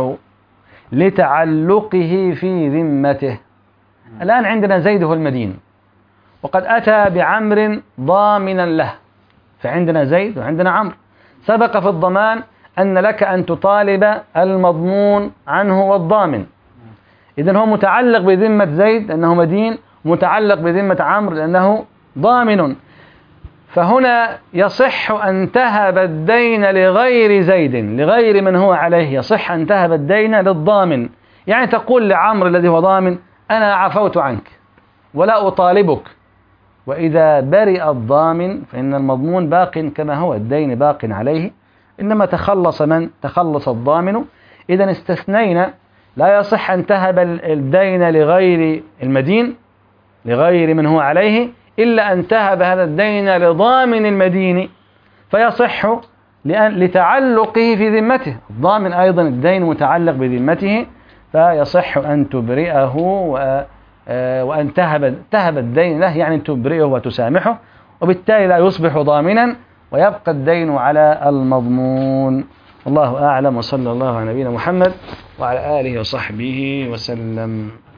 لتعلقه في ذمته. الآن عندنا زيد هو المدين وقد أتى بعمر ضامنا له، فعندنا زيد وعندنا عمرو. سبق في الضمان أن لك أن تطالب المضمون عنه والضامن، إذن هو متعلق بذمة زيد لأنه مدين، متعلق بذمة عمرو لأنه ضامن. فهنا يصح أن تهب الدين لغير زيد، لغير من هو عليه، يصح أن تهب الدين للضامن. يعني تقول لعمرو الذي هو ضامن أنا عفوت عنك ولا أطالبك، وإذا برئ الضامن فإن المضمون باق كما هو، الدين باق عليه، إنما تخلص من؟ تخلص الضامن. إذن استثنينا لا يصح أن تهب الدين لغير المدين، لغير من هو عليه، إلا أن تهب هذا الدين لضامن المدين فيصح لأن لتعلقه في ذمته، الضامن أيضا الدين متعلق بذمته، فيصح أن تبرئه وأن تهب تهب الدين له، يعني تبرئه وتسامحه، وبالتالي لا يصبح ضامنا ويبقى الدين على المضمون. والله أعلم، وصلى الله على نبينا محمد وعلى آله وصحبه وسلم.